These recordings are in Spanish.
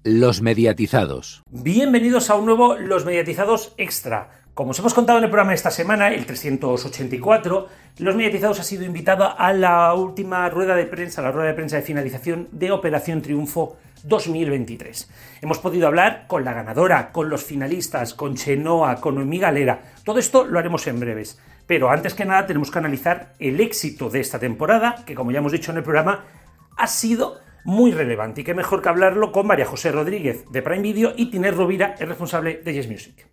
Los mediatizados. Bienvenidos a un nuevo Los mediatizados extra. Como os hemos contado en el programa de esta semana, el 384, Los mediatizados ha sido invitado a la última rueda de prensa, la rueda de prensa de finalización de Operación Triunfo 2023. Hemos podido hablar con la ganadora, con los finalistas, con Chenoa, con Noemí Galera. Todo esto lo haremos en breves. Pero antes que nada tenemos que analizar el éxito de esta temporada, que como ya hemos dicho en el programa, ha sido muy relevante. Y qué mejor que hablarlo con María José Rodríguez de Prime Video y Tinés Rovira, el responsable de Yes Music.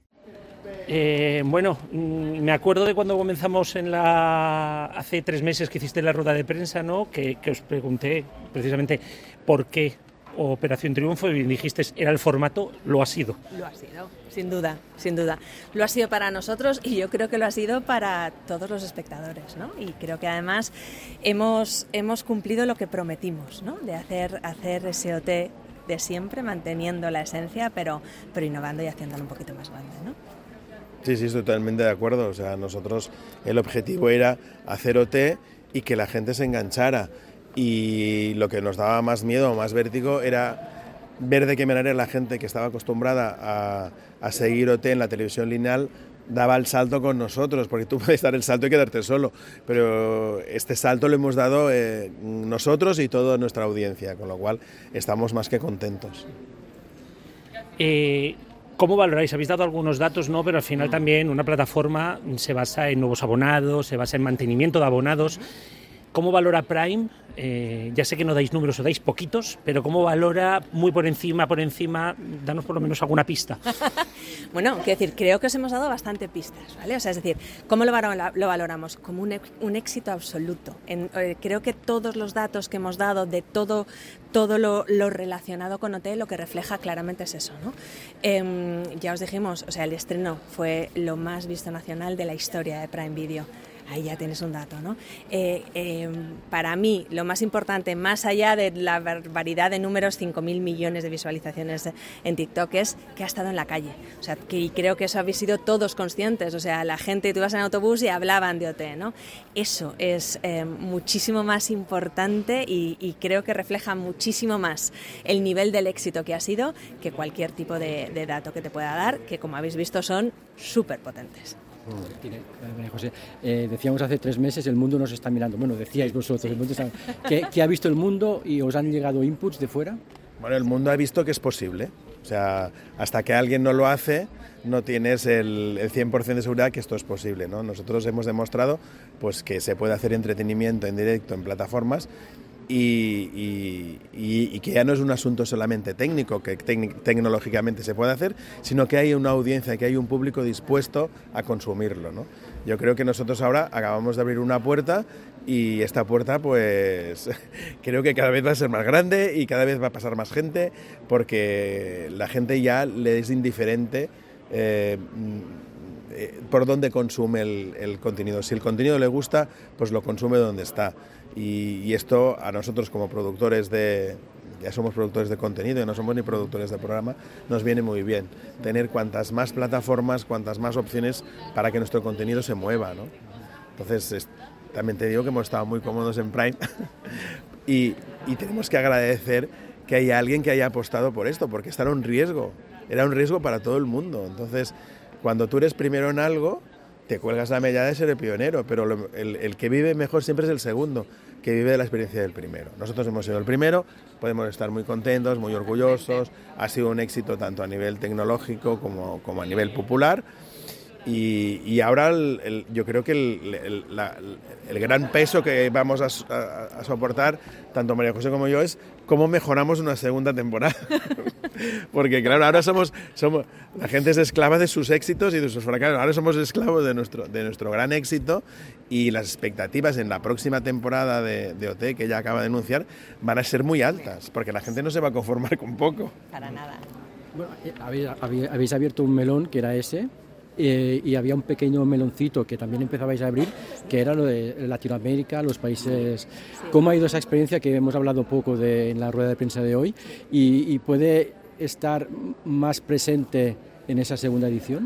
Me acuerdo de cuando comenzamos hace 3 meses que hiciste la rueda de prensa, ¿no? Que os pregunté precisamente por qué Operación Triunfo y dijiste era el formato, lo ha sido. Lo ha sido, sin duda, sin duda. Lo ha sido para nosotros y yo creo que lo ha sido para todos los espectadores, ¿no? Y creo que además hemos cumplido lo que prometimos, ¿no? De hacer ese OT de siempre, manteniendo la esencia, pero innovando y haciéndolo un poquito más grande, ¿no? Sí, estoy totalmente de acuerdo. O sea, nosotros el objetivo era hacer OT y que la gente se enganchara. Y lo que nos daba más miedo, más vértigo, era ver de qué manera la gente que estaba acostumbrada a seguir OT en la televisión lineal daba el salto con nosotros, porque tú puedes dar el salto y quedarte solo, pero este salto lo hemos dado nosotros y toda nuestra audiencia, con lo cual estamos más que contentos. ¿Cómo valoráis? Habéis dado algunos datos, ¿no? Pero al final también una plataforma se basa en nuevos abonados, se basa en mantenimiento de abonados. ¿Cómo valora Prime? Ya sé que no dais números o dais poquitos, pero ¿cómo valora muy por encima? Danos por lo menos alguna pista. Bueno, quiero decir, creo que os hemos dado bastante pistas, ¿vale? O sea, es decir, ¿cómo lo valoramos? Como un éxito absoluto. Creo que todos los datos que hemos dado de todo lo relacionado con OT, lo que refleja claramente es eso, ¿no? Ya os dijimos, o sea, el estreno fue lo más visto nacional de la historia de Prime Video. Ahí ya tienes un dato, ¿no? Para mí, lo más importante, más allá de la barbaridad de números, 5.000 millones de visualizaciones en TikTok, es que ha estado en la calle. O sea, y creo que eso habéis sido todos conscientes. O sea, la gente, tú ibas en autobús y hablaban de OT, ¿no? Eso es muchísimo más importante y creo que refleja muchísimo más el nivel del éxito que ha sido que cualquier tipo de dato que te pueda dar, que como habéis visto son súper potentes. José, decíamos hace 3 meses el mundo nos está mirando. Bueno, decíais vosotros, el mundo está... ¿Qué ha visto el mundo y os han llegado inputs de fuera? Bueno, el mundo ha visto que es posible. O sea, hasta que alguien no lo hace, no tienes el 100% de seguridad que esto es posible, ¿no? Nosotros hemos demostrado pues, que se puede hacer entretenimiento en directo en plataformas y que ya no es un asunto solamente técnico, que tecnológicamente se puede hacer, sino que hay una audiencia, que hay un público dispuesto a consumirlo, ¿no? Yo creo que nosotros ahora acabamos de abrir una puerta y esta puerta pues creo que cada vez va a ser más grande y cada vez va a pasar más gente, porque la gente ya le es indiferente por dónde consume el contenido. Si el contenido le gusta, pues lo consume donde está. Y esto a nosotros como productores ya somos productores de contenido y no somos ni productores de programa, nos viene muy bien tener cuantas más plataformas, cuantas más opciones para que nuestro contenido se mueva, ¿no? Entonces, también te digo que hemos estado muy cómodos en Prime y tenemos que agradecer que haya alguien que haya apostado por esto, porque esto era un riesgo para todo el mundo. Entonces, cuando tú eres primero en algo, te cuelgas la medalla de ser el pionero, pero el que vive mejor siempre es el segundo, que vive de la experiencia del primero. Nosotros hemos sido el primero, podemos estar muy contentos, muy orgullosos, ha sido un éxito tanto a nivel tecnológico como a nivel popular. Y ahora yo creo que el gran peso que vamos a soportar, tanto María José como yo, es cómo mejoramos una segunda temporada. Porque claro, ahora somos la gente es esclava de sus éxitos y de sus fracasos. Ahora somos esclavos de nuestro gran éxito, y las expectativas en la próxima temporada de OT, que ya acaba de anunciar, van a ser muy altas, porque la gente no se va a conformar con poco. Para nada. Bueno, habéis abierto un melón que era ese. Y había un pequeño meloncito que también empezabais a abrir, que era lo de Latinoamérica, los países. ¿Cómo ha ido esa experiencia que hemos hablado poco en la rueda de prensa de hoy? ¿Y puede estar más presente en esa segunda edición?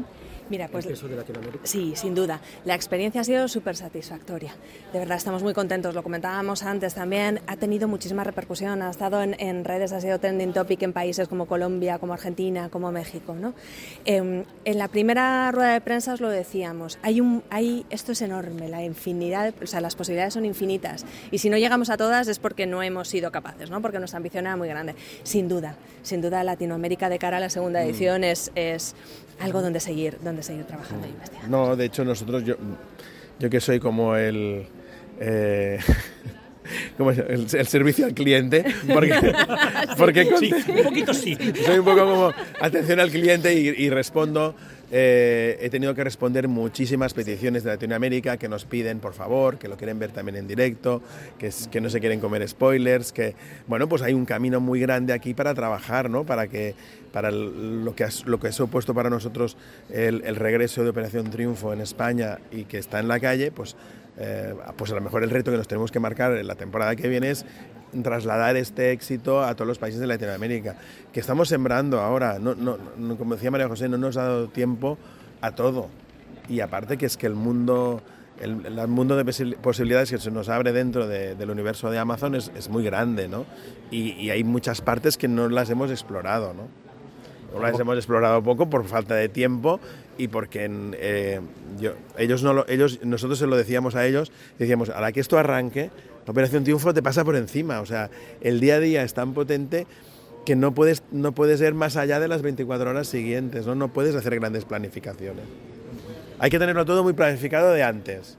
Mira, pues, el peso de Latinoamérica? Sí, sin duda. La experiencia ha sido súper satisfactoria. De verdad, estamos muy contentos. Lo comentábamos antes también. Ha tenido muchísima repercusión. Ha estado en redes, ha sido trending topic en países como Colombia, como Argentina, como México, ¿no? En la primera rueda de prensa os lo decíamos. Esto es enorme, la infinidad, o sea, las posibilidades son infinitas. Y si no llegamos a todas es porque no hemos sido capaces, ¿no? Porque nuestra ambición era muy grande. Sin duda, Latinoamérica de cara a la segunda edición es algo donde seguir trabajando e investigando. No, de hecho nosotros, yo que soy como el servicio al cliente, porque sí, un poquito sí. Soy un poco como atención al cliente y respondo. He tenido que responder muchísimas peticiones de Latinoamérica que nos piden, por favor, que lo quieren ver también en directo, que no se quieren comer spoilers, que bueno, pues hay un camino muy grande aquí para trabajar, ¿no? Para lo que ha supuesto para nosotros el regreso de Operación Triunfo en España y que está en la calle, pues a lo mejor el reto que nos tenemos que marcar en la temporada que viene es trasladar este éxito a todos los países de Latinoamérica, que estamos sembrando ahora. No, como decía María José, no nos ha dado tiempo a todo. Y aparte que es que el mundo de posibilidades que se nos abre dentro del universo de Amazon es muy grande, ¿no? Y hay muchas partes que no las hemos explorado, ¿no? No las hemos explorado poco por falta de tiempo y porque nosotros se lo decíamos a ellos, decíamos, a la que esto arranque, la Operación Triunfo te pasa por encima, o sea, el día a día es tan potente que no puedes ir más allá de las 24 horas siguientes, ¿no? No puedes hacer grandes planificaciones. Hay que tenerlo todo muy planificado de antes.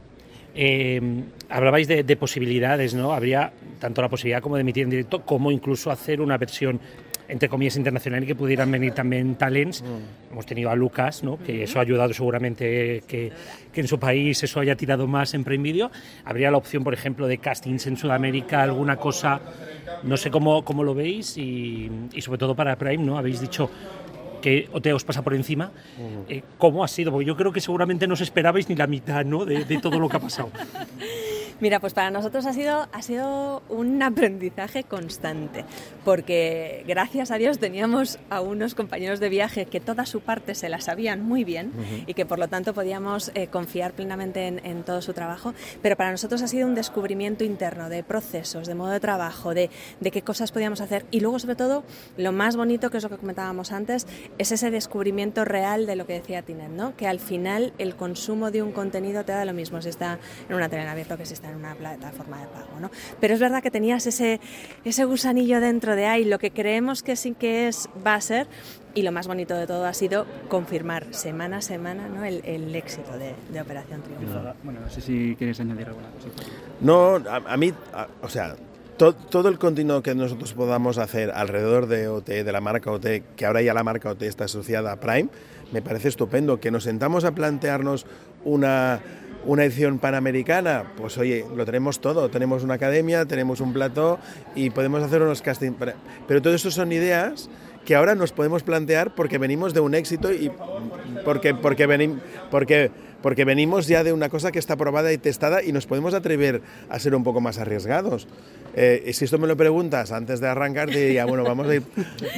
Hablabais de posibilidades, ¿no? Habría tanto la posibilidad como de emitir en directo, como incluso hacer una versión entre comillas internacional y que pudieran venir también talents. Hemos tenido a Lucas, ¿no? Que eso ha ayudado seguramente que en su país eso haya tirado más en Prime Video. Habría la opción, por ejemplo, de castings en Sudamérica, alguna cosa, no sé cómo lo veis y sobre todo para Prime, ¿no? Habéis dicho que OT os pasa por encima. ¿Cómo ha sido? Porque yo creo que seguramente no os esperabais ni la mitad, ¿no? de todo lo que ha pasado. Mira, pues para nosotros ha sido un aprendizaje constante, porque gracias a Dios teníamos a unos compañeros de viaje que toda su parte se la sabían muy bien y que por lo tanto podíamos confiar plenamente en todo su trabajo, pero para nosotros ha sido un descubrimiento interno de procesos, de modo de trabajo, de qué cosas podíamos hacer y luego sobre todo lo más bonito, que es lo que comentábamos antes, es ese descubrimiento real de lo que decía Tinet, ¿no? Que al final el consumo de un contenido te da lo mismo si está en una tele en abierto que si está en una plataforma de pago, ¿no? Pero es verdad que tenías ese gusanillo dentro de ahí, lo que creemos que sí que va a ser, y lo más bonito de todo ha sido confirmar semana a semana, ¿no? el éxito de Operación Triunfo. Bueno, no sé si quieres añadir alguna cosita. No, a mí, o sea, todo el contenido que nosotros podamos hacer alrededor de OT, de la marca OT, que ahora ya la marca OT está asociada a Prime, me parece estupendo. Que nos sentamos a plantearnos una edición panamericana, pues oye, lo tenemos todo, tenemos una academia, tenemos un plató y podemos hacer unos castings, pero todo eso son ideas que ahora nos podemos plantear porque venimos de un éxito y porque venimos ya de una cosa que está probada y testada y nos podemos atrever a ser un poco más arriesgados. Si esto me lo preguntas antes de arrancar, te diría, bueno, vamos a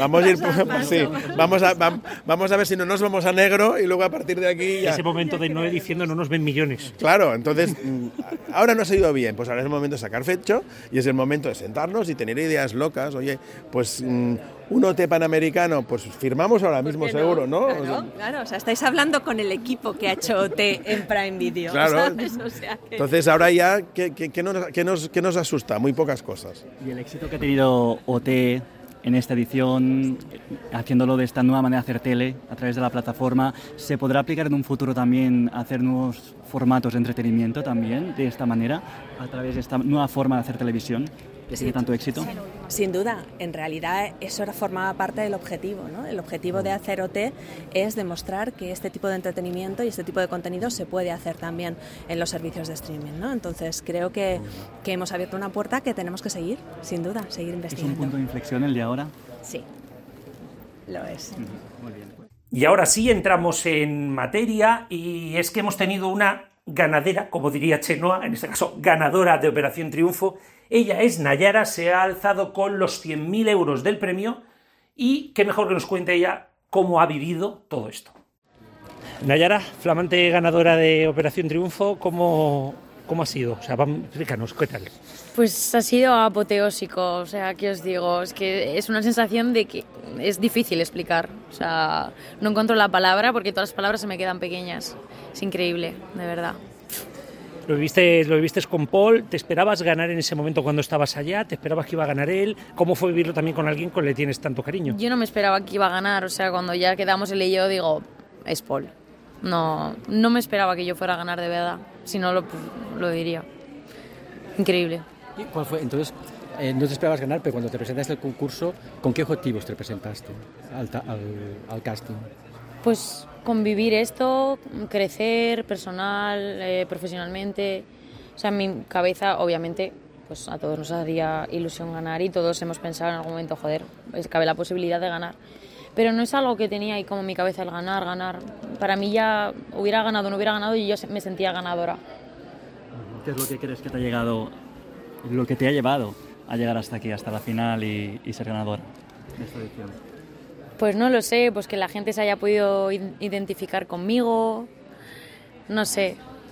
ver si no nos vamos a negro y luego a partir de aquí ya... Ese momento de Noé diciendo no nos ven millones. Claro, entonces, ahora nos ha ido bien, pues ahora es el momento de sacar fecho y es el momento de sentarnos y tener ideas locas. Oye, pues un OT panamericano, pues firmamos ahora mismo seguro, ¿no? Claro, o sea, estáis hablando con el equipo que ha hecho OT en Prime Video. Claro. ¿Sabes? O sea que... Entonces ahora ya, ¿qué nos asusta? Muy pocas cosas. Y el éxito que ha tenido OT en esta edición, haciéndolo de esta nueva manera de hacer tele a través de la plataforma, ¿se podrá aplicar en un futuro también a hacer nuevos formatos de entretenimiento también de esta manera, a través de esta nueva forma de hacer televisión? ¿Que tiene tanto éxito? Sin duda, en realidad eso formaba parte del objetivo, ¿no? El objetivo de hacer OT es demostrar que este tipo de entretenimiento y este tipo de contenido se puede hacer también en los servicios de streaming, ¿no? Entonces creo que hemos abierto una puerta que tenemos que seguir, sin duda, seguir investigando. ¿Es un punto de inflexión el de ahora? Sí, lo es. Muy bien. Y ahora sí entramos en materia y es que hemos tenido una ganadera, como diría Chenoa, en este caso ganadora de Operación Triunfo. Ella es Nayara, se ha alzado con los 100.000 euros del premio y qué mejor que nos cuente ella cómo ha vivido todo esto. Nayara, flamante ganadora de Operación Triunfo, ¿cómo ha sido? O sea, explícanos, ¿qué tal? Pues ha sido apoteósico, o sea, ¿qué os digo? Es que es una sensación de que es difícil explicar, o sea, no encuentro la palabra porque todas las palabras se me quedan pequeñas. Es increíble, de verdad. Lo viviste con Paul, ¿te esperabas ganar en ese momento cuando estabas allá? ¿Te esperabas que iba a ganar él? ¿Cómo fue vivirlo también con alguien con el que tienes tanto cariño? Yo no me esperaba que iba a ganar, o sea, cuando ya quedamos él y yo, digo, es Paul. No me esperaba que yo fuera a ganar de verdad, si no lo diría. Increíble. ¿Y cuál fue? Entonces, no te esperabas ganar, pero cuando te presentaste al concurso, ¿con qué objetivos te presentaste al casting? Pues convivir esto, crecer personal, profesionalmente. O sea, en mi cabeza, obviamente, pues a todos nos haría ilusión ganar y todos hemos pensado en algún momento, joder, cabe la posibilidad de ganar. Pero no es algo que tenía ahí como en mi cabeza el ganar. Para mí ya hubiera ganado o no hubiera ganado y yo me sentía ganadora. ¿Qué es lo que crees que te ha llegado, lo que te ha llevado a llegar hasta aquí, hasta la final y ser ganadora de esta edición? Pues no lo sé, pues que la gente se haya podido identificar conmigo, no sé.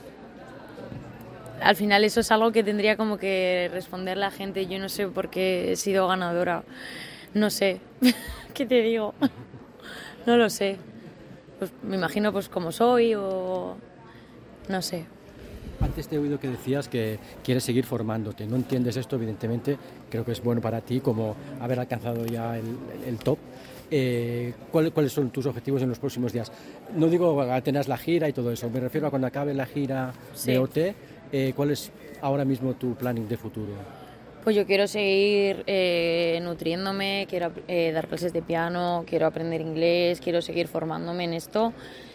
Al final eso es algo que tendría como que responder la gente. Yo no sé por qué he sido ganadora, no sé. ¿Qué te digo? No lo sé. Pues me imagino pues como soy o no sé. Antes te he oído que decías que quieres seguir formándote. No entiendes esto, evidentemente. Creo que es bueno para ti como haber alcanzado ya el top. ¿Cuáles son tus objetivos en los próximos días? No digo a tener la gira y todo eso. Me refiero a cuando acabe la gira de OT. ¿Cuál es ahora mismo tu planning de futuro? Pues yo quiero seguir nutriéndome, quiero dar clases de piano, quiero aprender inglés, quiero seguir formándome en esto,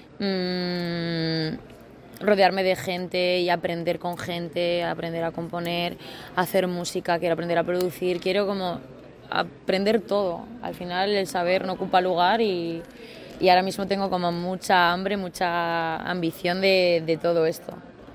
rodearme de gente y aprender con gente, aprender a componer, a hacer música, quiero aprender a producir, quiero como aprender todo. Al final el saber no ocupa lugar y ahora mismo tengo como mucha hambre, mucha ambición de todo esto.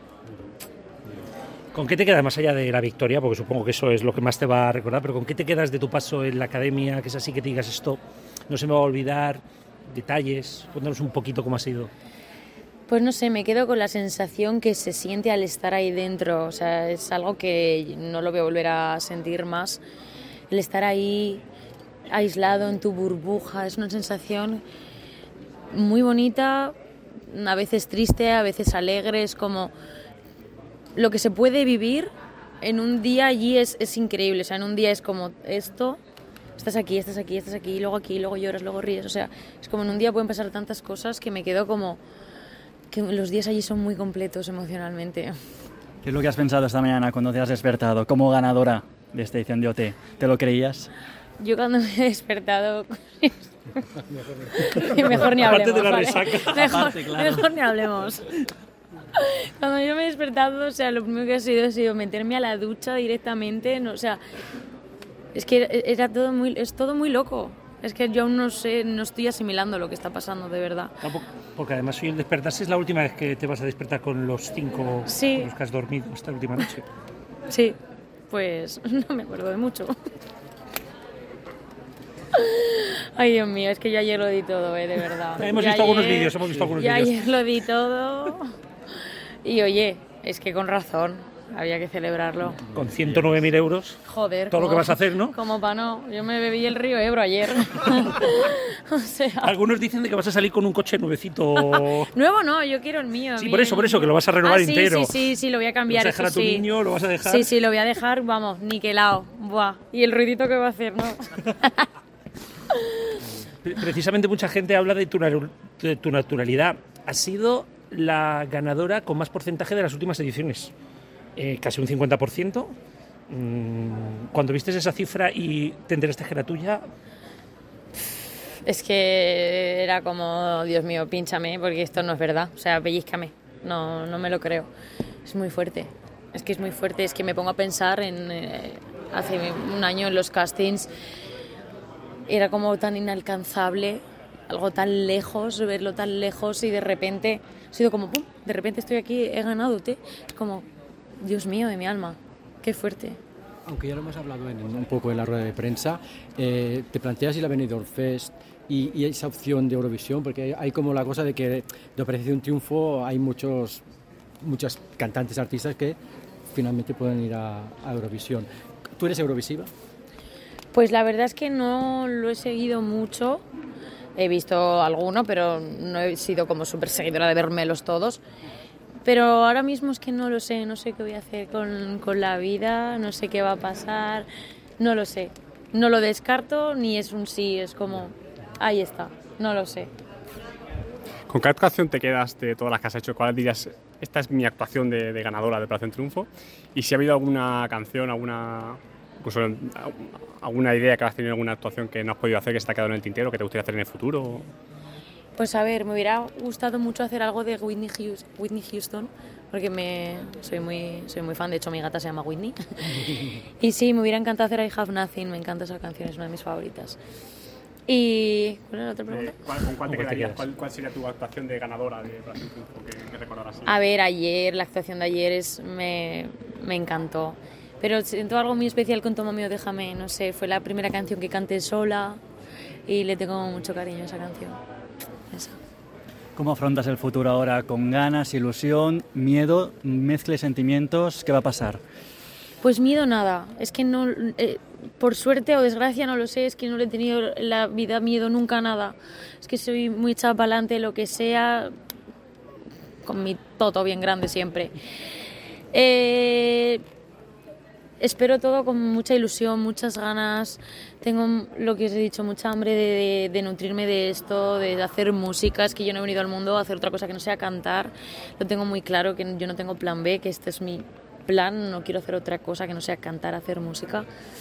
¿Con qué te quedas más allá de la victoria? Porque supongo que eso es lo que más te va a recordar, pero ¿con qué te quedas de tu paso en la academia? Que es así que te digas esto, no se me va a olvidar, detalles, cuéntanos un poquito cómo ha sido. Pues no sé, me quedo con la sensación que se siente al estar ahí dentro, o sea, es algo que no lo voy a volver a sentir más. El estar ahí aislado en tu burbuja es una sensación muy bonita, a veces triste, a veces alegre, es como lo que se puede vivir en un día allí es increíble, o sea, en un día es como esto, estás aquí, y luego lloras, luego ríes, o sea, es como en un día pueden pasar tantas cosas que me quedo como que los días allí son muy completos emocionalmente. ¿Qué es lo que has pensado esta mañana cuando te has despertado como ganadora de esta edición de OT? ¿Te lo creías? Yo cuando me he despertado... mejor ni hablemos. Aparte de la resaca. Mejor ni hablemos. Cuando yo me he despertado, o sea, lo primero que ha sido meterme a la ducha directamente, no, o sea, es que es todo muy loco. Es que yo aún no estoy asimilando lo que está pasando, de verdad. Porque además hoy el despertarse es la última vez que te vas a despertar con los 5 sí. con los que has dormido esta última noche. Sí, pues no me acuerdo de mucho. Ay, Dios mío, es que yo ayer lo di todo, de verdad. Hemos visto algunos vídeos. Ayer lo di todo. Y oye, es que con razón, había que celebrarlo. Con 109.000 euros. Joder. Todo lo que vas a hacer, ¿no? Como para no. Yo me bebí el río Ebro ayer. O sea... Algunos dicen de que vas a salir con un coche nuevecito. Nuevo no, yo quiero el mío. Sí, por eso, que lo vas a renovar entero. Sí, lo voy a cambiar. ¿Lo vas a dejar a tu niño? ¿Lo vas a dejar? Sí, lo voy a dejar, vamos, niquelado. Buah. Y el ruidito que va a hacer, ¿no? Precisamente mucha gente habla de tu naturalidad. Has sido la ganadora con más porcentaje de las últimas ediciones. Casi un 50%. Cuando viste esa cifra y te enteraste que era tuya... Es que era como, Dios mío, pínchame, porque esto no es verdad. O sea, pellízcame. No me lo creo. Es muy fuerte. Es que es muy fuerte. Es que me pongo a pensar en... hace un año en los castings... Era como tan inalcanzable, algo tan lejos, verlo tan lejos y de repente ha sido como ¡pum! De repente estoy aquí, he ganado, es como, Dios mío de mi alma, qué fuerte. Aunque ya lo hemos hablado un poco en la rueda de prensa, ¿te planteas ir a Benidorm Fest y esa opción de Eurovisión? Porque hay como la cosa de que de Operación Triunfo hay muchos cantantes, artistas que finalmente pueden ir a Eurovisión. ¿Tú eres eurovisiva? Pues la verdad es que no lo he seguido mucho. He visto alguno, pero no he sido como súper seguidora de vermelos todos. Pero ahora mismo es que no lo sé, no sé qué voy a hacer con la vida, no sé qué va a pasar, no lo sé. No lo descarto ni es un sí, es como, ahí está, no lo sé. ¿Con qué actuación te quedas de todas las que has hecho? ¿Cuál dirías, esta es mi actuación de ganadora de Operación Triunfo? Y si ha habido alguna canción, incluso alguna idea que has tenido, alguna actuación que no has podido hacer, que se te ha quedado en el tintero, que te gustaría hacer en el futuro. Pues a ver, me hubiera gustado mucho hacer algo de Whitney Houston, porque soy muy fan, de hecho mi gata se llama Whitney. Y sí, me hubiera encantado hacer I Have Nothing, me encanta esa canción, es una de mis favoritas. ¿Y cuál era la otra pregunta? ¿Con cuál te quedarías? ¿Cuál sería tu actuación de ganadora de Operación Triunfo que recordarás? A ver, la actuación de ayer me encantó. Pero siento algo muy especial con Toma mío, déjame, no sé, fue la primera canción que canté sola y le tengo mucho cariño a esa canción. Esa. ¿Cómo afrontas el futuro ahora? ¿Con ganas, ilusión, miedo, mezcla de sentimientos? ¿Qué va a pasar? Pues miedo nada, es que no, por suerte o desgracia no lo sé, es que no le he tenido en la vida miedo nunca a nada. Es que soy muy echada para adelante, lo que sea, con mi toto bien grande siempre. Espero todo con mucha ilusión, muchas ganas. Tengo, lo que os he dicho, mucha hambre de nutrirme de esto, de hacer música. Es que yo no he venido al mundo a hacer otra cosa que no sea cantar. Lo tengo muy claro, que yo no tengo plan B, que este es mi plan. No quiero hacer otra cosa que no sea cantar, hacer música.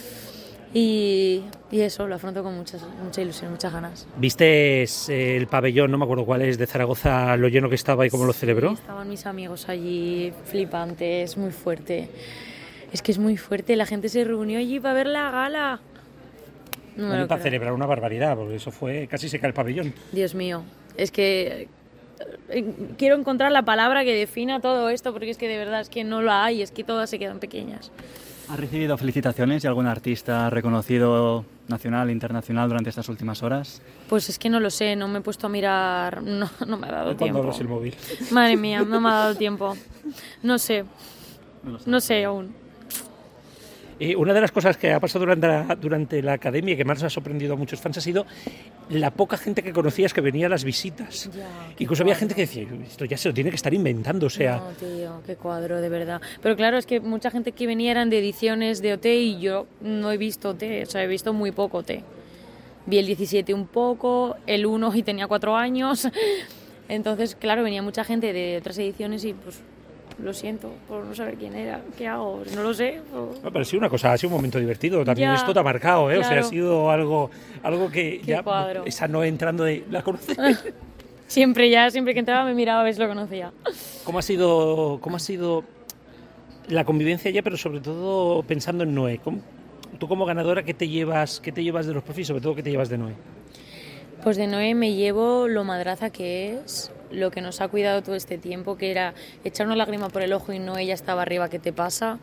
Y eso, lo afronto con mucha ilusión, muchas ganas. ¿Viste el pabellón, no me acuerdo cuál es, de Zaragoza, lo lleno que estaba y cómo lo celebró? Sí, estaban mis amigos allí, flipantes, muy fuerte. Es que es muy fuerte, la gente se reunió allí para ver la gala. No me lo Para creo. celebrar una barbaridad, porque eso fue, casi se cae el pabellón. Dios mío, es que quiero encontrar la palabra que defina todo esto, porque es que de verdad es que no la hay, es que todas se quedan pequeñas. ¿Has recibido felicitaciones de algún artista reconocido nacional e internacional durante estas últimas horas? Pues es que no lo sé, no me he puesto a mirar, no me ha dado tiempo. Cuando abres el móvil. Madre mía, no me ha dado tiempo. No sé aún. Una de las cosas que ha pasado durante la academia y que más ha sorprendido a muchos fans ha sido la poca gente que conocías que venía a las visitas. Ya, Incluso había gente que decía, esto ya se lo tiene que estar inventando, o sea... No, tío, qué cuadro, de verdad. Pero claro, es que mucha gente que venía eran de ediciones de OT y yo no he visto OT, o sea, he visto muy poco OT. Vi el 17 un poco, el 1 y tenía 4 años. Entonces, claro, venía mucha gente de otras ediciones y pues... Lo siento por no saber quién era, qué hago, no lo sé. No, pero ha sido una cosa, ha sido un momento divertido. También Ya, esto te ha marcado, ¿eh? claro. O sea, ha sido algo que Qué ya cuadro. esa no entrando de la conoces. Siempre que entraba me miraba a ver si lo conocía. ¿Cómo ha sido la convivencia ya, pero sobre todo pensando en Noé? Tú como ganadora, ¿qué te llevas de los profes y sobre todo qué te llevas de Noé? Pues de Noé me llevo lo madraza que es, lo que nos ha cuidado todo este tiempo, que era echar una lágrima por el ojo y no ella estaba arriba, ¿qué te pasa?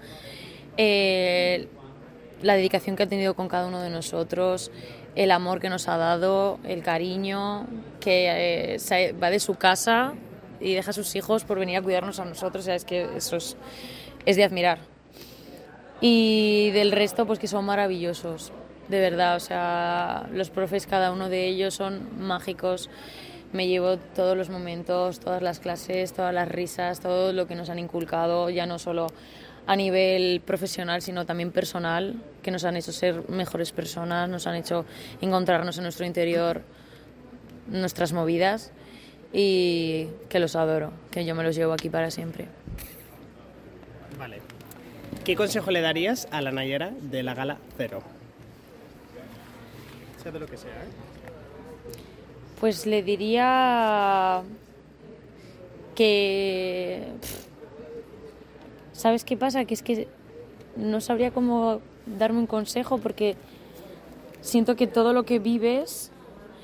La dedicación que ha tenido con cada uno de nosotros, el amor que nos ha dado, el cariño, que va de su casa y deja a sus hijos por venir a cuidarnos a nosotros, o sea, es que eso es de admirar. Y del resto, pues que son maravillosos, de verdad, o sea, los profes, cada uno de ellos son mágicos. Me llevo todos los momentos, todas las clases, todas las risas, todo lo que nos han inculcado, ya no solo a nivel profesional, sino también personal, que nos han hecho ser mejores personas, nos han hecho encontrarnos en nuestro interior nuestras movidas y que los adoro, que yo me los llevo aquí para siempre. Vale. ¿Qué consejo le darías a la Nayara de la Gala Cero? Sea de lo que sea, ¿eh? Pues le diría que... ¿Sabes qué pasa? Que es que no sabría cómo darme un consejo porque siento que todo lo que vives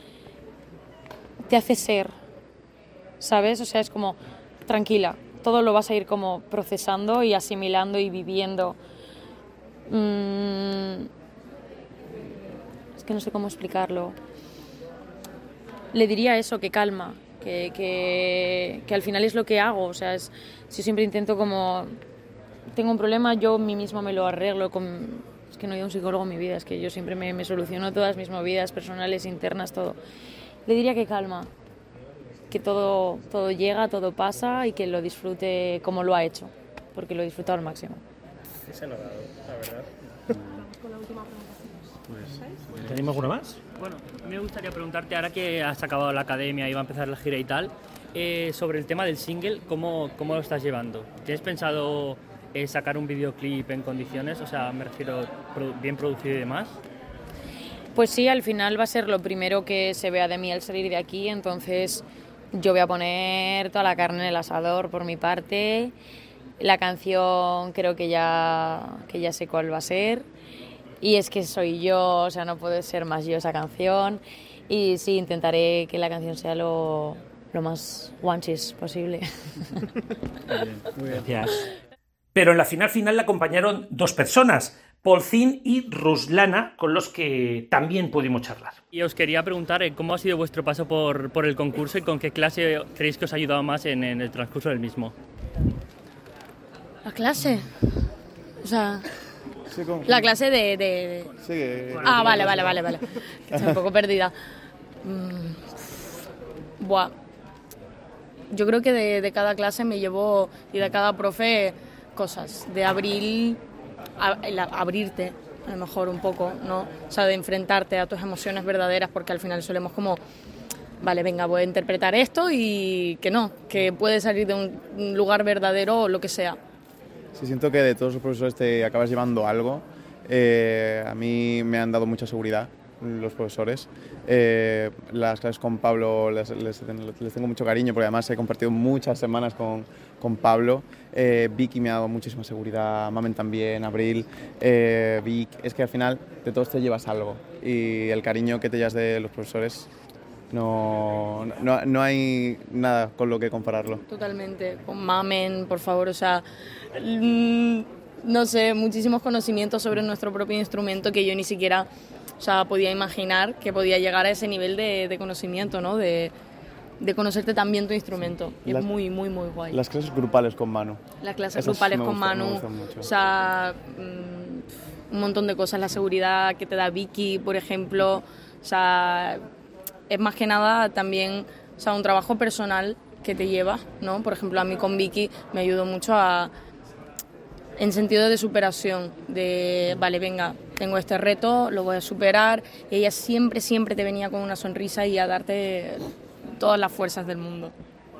te hace ser, ¿sabes? O sea, es como, tranquila, todo lo vas a ir como procesando y asimilando y viviendo. Es que no sé cómo explicarlo. Le diría eso, que calma, que al final es lo que hago. O sea, yo siempre intento como... Tengo un problema, yo mí misma me lo arreglo. Es que no he ido a un psicólogo en mi vida, es que yo siempre me soluciono todas mis movidas personales, internas, todo. Le diría que calma, que todo llega, todo pasa y que lo disfrute como lo ha hecho, porque lo he disfrutado al máximo. Se lo ha dado, la verdad. ¿Tenemos alguna más? Bueno, me gustaría preguntarte, ahora que has acabado la academia y va a empezar la gira y tal, sobre el tema del single, ¿cómo lo estás llevando? ¿Tienes pensado sacar un videoclip en condiciones? O sea, me refiero bien producido y demás. Pues sí, al final va a ser lo primero que se vea de mí al salir de aquí, entonces yo voy a poner toda la carne en el asador por mi parte. La canción creo que ya sé cuál va a ser. Y es que soy yo, o sea, no puede ser más yo esa canción. Y sí, intentaré que la canción sea lo más guanchis posible. Muy bien. Gracias. Pero en la final le acompañaron dos personas, Polcín y Ruslana, con los que también pudimos charlar. Y os quería preguntar cómo ha sido vuestro paso por el concurso y con qué clase creéis que os ha ayudado más en el transcurso del mismo. ¿La clase? O sea... Sí, la clase de... Sí, vale. Estoy un poco perdida. Buah. Yo creo que de cada clase me llevo, y de cada profe, cosas. De abrirte, a lo mejor un poco, ¿no? O sea, de enfrentarte a tus emociones verdaderas, porque al final solemos como... Vale, venga, voy a interpretar esto y que puede salir de un lugar verdadero o lo que sea. Sí, siento que de todos los profesores te acabas llevando algo. A mí me han dado mucha seguridad los profesores. Las clases con Pablo les tengo mucho cariño porque además he compartido muchas semanas con Pablo. Vicky me ha dado muchísima seguridad, Mamen también, Abril, Vic. Es que al final de todos te llevas algo y el cariño que te llevas de los profesores no hay nada con lo que compararlo. Totalmente, con Mamen, por favor, o sea, no sé, muchísimos conocimientos sobre nuestro propio instrumento que yo ni siquiera, o sea, podía imaginar que podía llegar a ese nivel de conocimiento, ¿no? De conocerte también tu instrumento. Es muy, muy, muy guay. Las clases grupales con Manu. Las clases grupales con Manu, o sea, un montón de cosas, la seguridad que te da Vicky, por ejemplo, o sea, es más que nada también, o sea, un trabajo personal que te lleva, ¿no? Por ejemplo, a mí con Vicky me ayudó mucho en sentido de superación, de, vale, venga, tengo este reto, lo voy a superar, y ella siempre te venía con una sonrisa y a darte todas las fuerzas del mundo.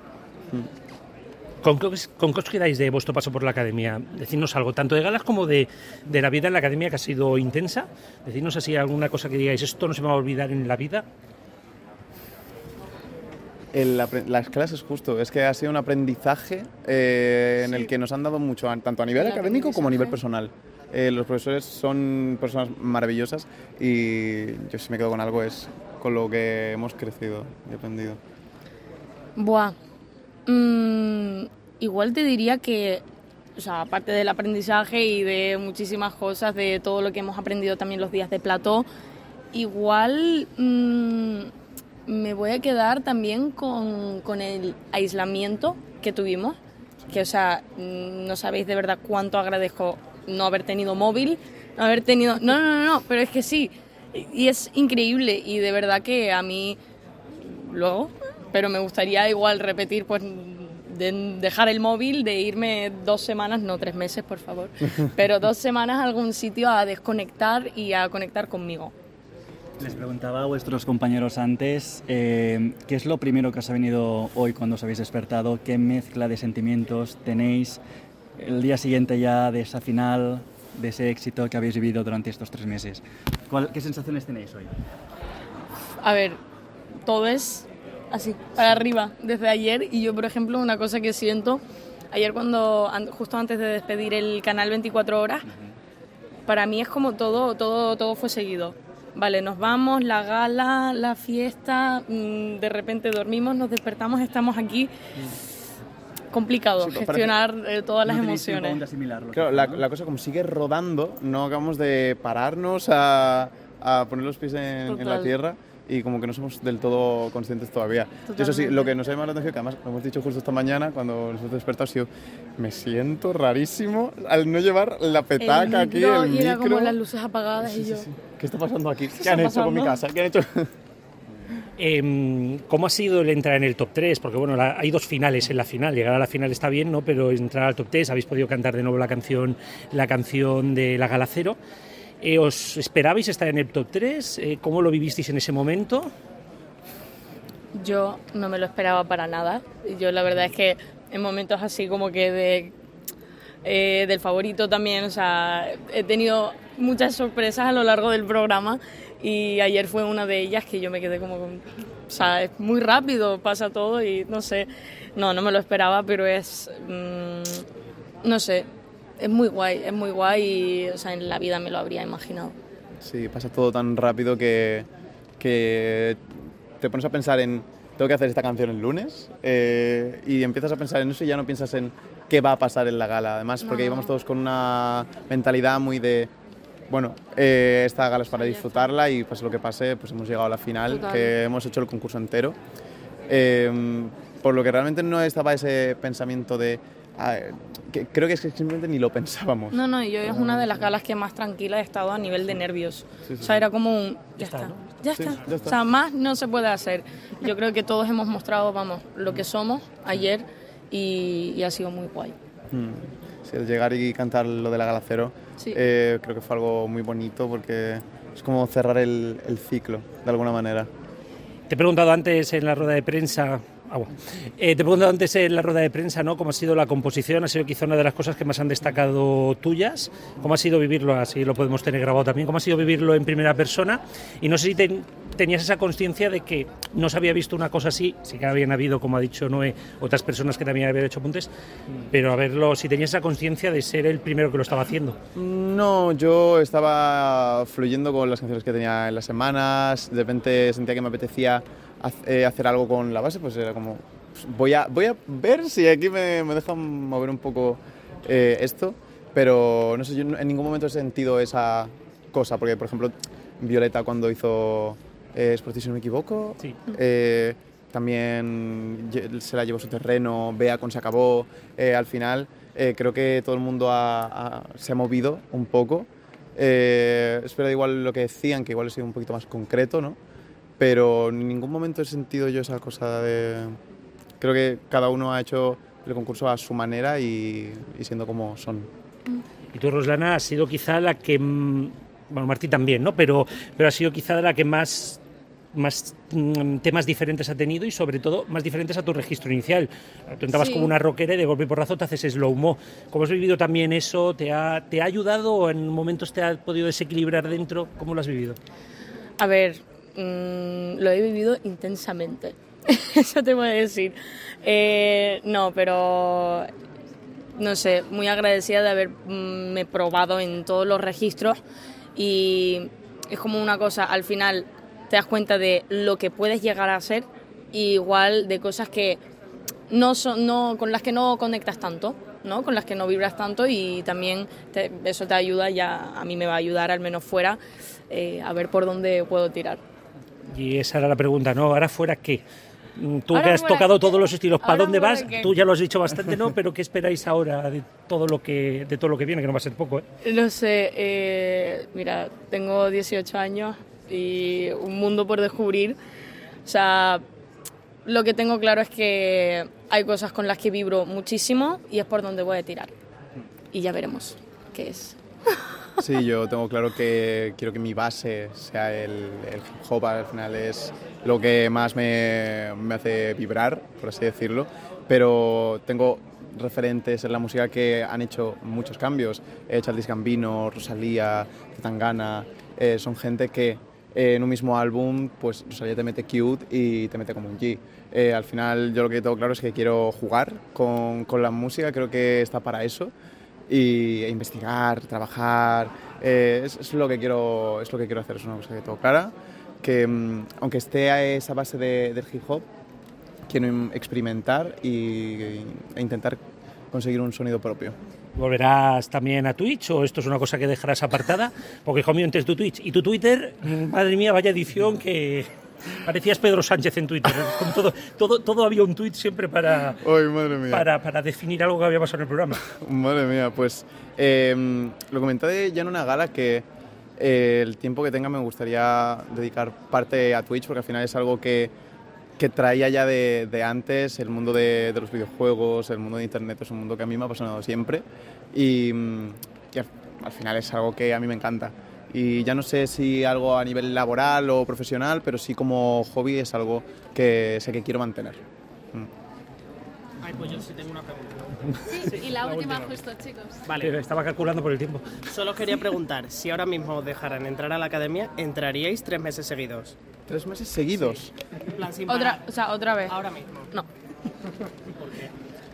¿Con qué os quedáis de vuestro paso por la academia? Decidnos algo, tanto de galas como de la vida en la academia, que ha sido intensa. Decidnos así alguna cosa que digáis, esto no se me va a olvidar en la vida. Las clases justo, es que ha sido un aprendizaje en el que nos han dado mucho, tanto a nivel académico como a nivel personal. Los profesores son personas maravillosas y yo si me quedo con algo es con lo que hemos crecido y aprendido. Buah, igual te diría que, o sea, aparte del aprendizaje y de muchísimas cosas, de todo lo que hemos aprendido también los días de plató, igual... me voy a quedar también con el aislamiento que tuvimos, que, o sea, no sabéis de verdad cuánto agradezco no haber tenido móvil, no haber tenido... No, pero es que sí, y es increíble, y de verdad que a mí, luego, pero me gustaría igual repetir, pues, de dejar el móvil, de irme 2 semanas, no 3 meses, por favor, pero 2 semanas a algún sitio a desconectar y a conectar conmigo. Les preguntaba a vuestros compañeros antes, ¿qué es lo primero que os ha venido hoy cuando os habéis despertado? ¿Qué mezcla de sentimientos tenéis el día siguiente ya de esa final, de ese éxito que habéis vivido durante estos 3 meses? ¿Qué sensaciones tenéis hoy? A ver, todo es así, para arriba, desde ayer. Y yo, por ejemplo, una cosa que siento, ayer justo antes de despedir el canal 24 horas, para mí es como todo fue seguido. Vale, nos vamos, la gala, la fiesta, de repente dormimos, nos despertamos, estamos aquí. complicado gestionar todas las no tenéis tiempo emociones. aún de asimilarlo. Claro, la cosa como sigue rodando, no acabamos de pararnos a poner los pies en la Total. tierra y como que no somos del todo conscientes todavía. Y eso sí, lo que nos ha llamado la atención, que además lo hemos dicho justo esta mañana cuando nos hemos despertado, ha sido, me siento rarísimo al no llevar la petaca aquí, el y era micro. como las luces apagadas y yo... ¿Qué está pasando aquí? ¿Qué está han hecho con mi pasando? casa? ¿Qué han hecho? ¿Cómo ha sido el entrar en el top 3? Porque bueno, hay 2 finales en la final. Llegar a la final está bien, ¿no? Pero entrar al top 3, habéis podido cantar de nuevo la canción de la Gala Cero. ¿Os esperabais estar en el top 3? ¿Cómo lo vivisteis en ese momento? Yo no me lo esperaba para nada. Yo la verdad es que en momentos así como que del favorito también, o sea, he tenido muchas sorpresas a lo largo del programa y ayer fue una de ellas que yo me quedé como, o sea, es muy rápido, pasa todo y no sé, no me lo esperaba, pero es, no sé, es muy guay y, o sea, en la vida me lo habría imaginado. Sí, pasa todo tan rápido que te pones a pensar en tengo que hacer esta canción el lunes y empiezas a pensar en eso y ya no piensas en qué va a pasar en la gala. Además, porque íbamos todos con una mentalidad muy de, bueno, esta gala es para disfrutarla y pase lo que pase, pues hemos llegado a la final, Total. que hemos hecho el concurso entero. Por lo que realmente no estaba ese pensamiento de... que creo que es que simplemente ni lo pensábamos. No, yo es una de las galas que más tranquila he estado a nivel de nervios. Sí, sí, O sea, sí. era como un... Ya está, está, ¿no? ya Sí, está. ya está. O sea, más no se puede hacer. Yo creo que todos hemos mostrado, vamos, lo que somos ayer y ha sido muy guay. Sí, el llegar y cantar lo de la Gala Cero, Sí. creo que fue algo muy bonito porque es como cerrar el ciclo, de alguna manera. Te he preguntado antes en la rueda de prensa... te he preguntado antes en la rueda de prensa, ¿no? ¿Cómo ha sido la composición? Ha sido quizá una de las cosas que más han destacado tuyas. ¿Cómo ha sido vivirlo? Así lo podemos tener grabado también. ¿Cómo ha sido vivirlo en primera persona? Y no sé si tenías esa consciencia de que no se había visto una cosa así. Sí que habían habido, como ha dicho Noé, otras personas que también habían hecho apuntes, pero si tenías esa consciencia de ser el primero que lo estaba haciendo. No, yo estaba fluyendo con las canciones que tenía en las semanas, de repente sentía que me apetecía hacer algo con la base, pues era como, pues voy a ver si aquí me dejan mover un poco esto, pero no sé, yo en ningún momento he sentido esa cosa, porque por ejemplo Violeta cuando hizo Sporty, si no me equivoco, Sí. También se la llevó su terreno, Bea con Se Acabó, al final creo que todo el mundo se ha movido un poco, espero igual lo que decían, que igual he sido un poquito más concreto, ¿no? Pero en ningún momento he sentido yo esa cosa de... Creo que cada uno ha hecho el concurso a su manera y siendo como son. Y tú, Roslana, has sido quizá la que... Bueno, Martí también, ¿no? Pero ha sido quizá la que más temas diferentes ha tenido y sobre todo más diferentes a tu registro inicial. Tú entrabas Sí. como una rockera y de golpe y porrazo te haces slow-mo. ¿Cómo has vivido también eso? ¿Te ha ayudado o en momentos te ha podido desequilibrar dentro? ¿Cómo lo has vivido? A ver, lo he vivido intensamente. Eso te voy a decir. No, pero no sé, muy agradecida de haberme probado en todos los registros y es como una cosa, al final te das cuenta de lo que puedes llegar a ser y igual de cosas que con las que no conectas tanto, ¿no? Con las que no vibras tanto y también eso te ayuda, ya a mí me va a ayudar al menos fuera a ver por dónde puedo tirar. Y esa era la pregunta, ¿no? ¿Ahora fuera qué? Tú Ahora que has fuera tocado qué. todos los estilos, ¿para Ahora dónde fuera vas? qué. Tú ya lo has dicho bastante, ¿no? Pero ¿qué esperáis ahora de todo lo que viene? Que no va a ser poco, ¿eh? No sé, mira, tengo 18 años y un mundo por descubrir. O sea, lo que tengo claro es que hay cosas con las que vibro muchísimo y es por donde voy a tirar. Y ya veremos qué es. Sí, yo tengo claro que quiero que mi base sea el hip hop, al final es lo que más me hace vibrar, por así decirlo, pero tengo referentes en la música que han hecho muchos cambios, Childish Gambino, Rosalía, Zetangana, son gente que en un mismo álbum, pues Rosalía te mete cute y te mete como un G. Al final yo lo que tengo claro es que quiero jugar con la música, creo que está para eso. Y investigar, trabajar, es lo que quiero hacer, es una cosa que tengo clara, que aunque esté a esa base del hip hop, quiero experimentar e intentar conseguir un sonido propio. ¿Volverás también a Twitch o esto es una cosa que dejarás apartada? Porque, hijo mío, entre tu Twitch y tu Twitter, madre mía, vaya edición que parecías Pedro Sánchez en Twitter. Con todo había un tweet siempre para definir algo que había pasado en el programa. Madre mía, pues lo comenté ya en una gala que el tiempo que tenga me gustaría dedicar parte a Twitch, porque al final es algo que traía ya de antes. El mundo de los videojuegos, el mundo de Internet es un mundo que a mí me ha apasionado siempre y al final es algo que a mí me encanta. Y ya no sé si algo a nivel laboral o profesional, pero sí como hobby es algo que sé que quiero mantener. Ay, pues yo sí tengo una pregunta. Sí, y la última justo, chicos. Vale. Estaba calculando por el tiempo. Solo quería preguntar, si ahora mismo os dejaran entrar a la academia, ¿entraríais 3 meses seguidos? 3 meses seguidos. Sí. En plan, sin Otra vez. Ahora mismo. No. ¿Por qué?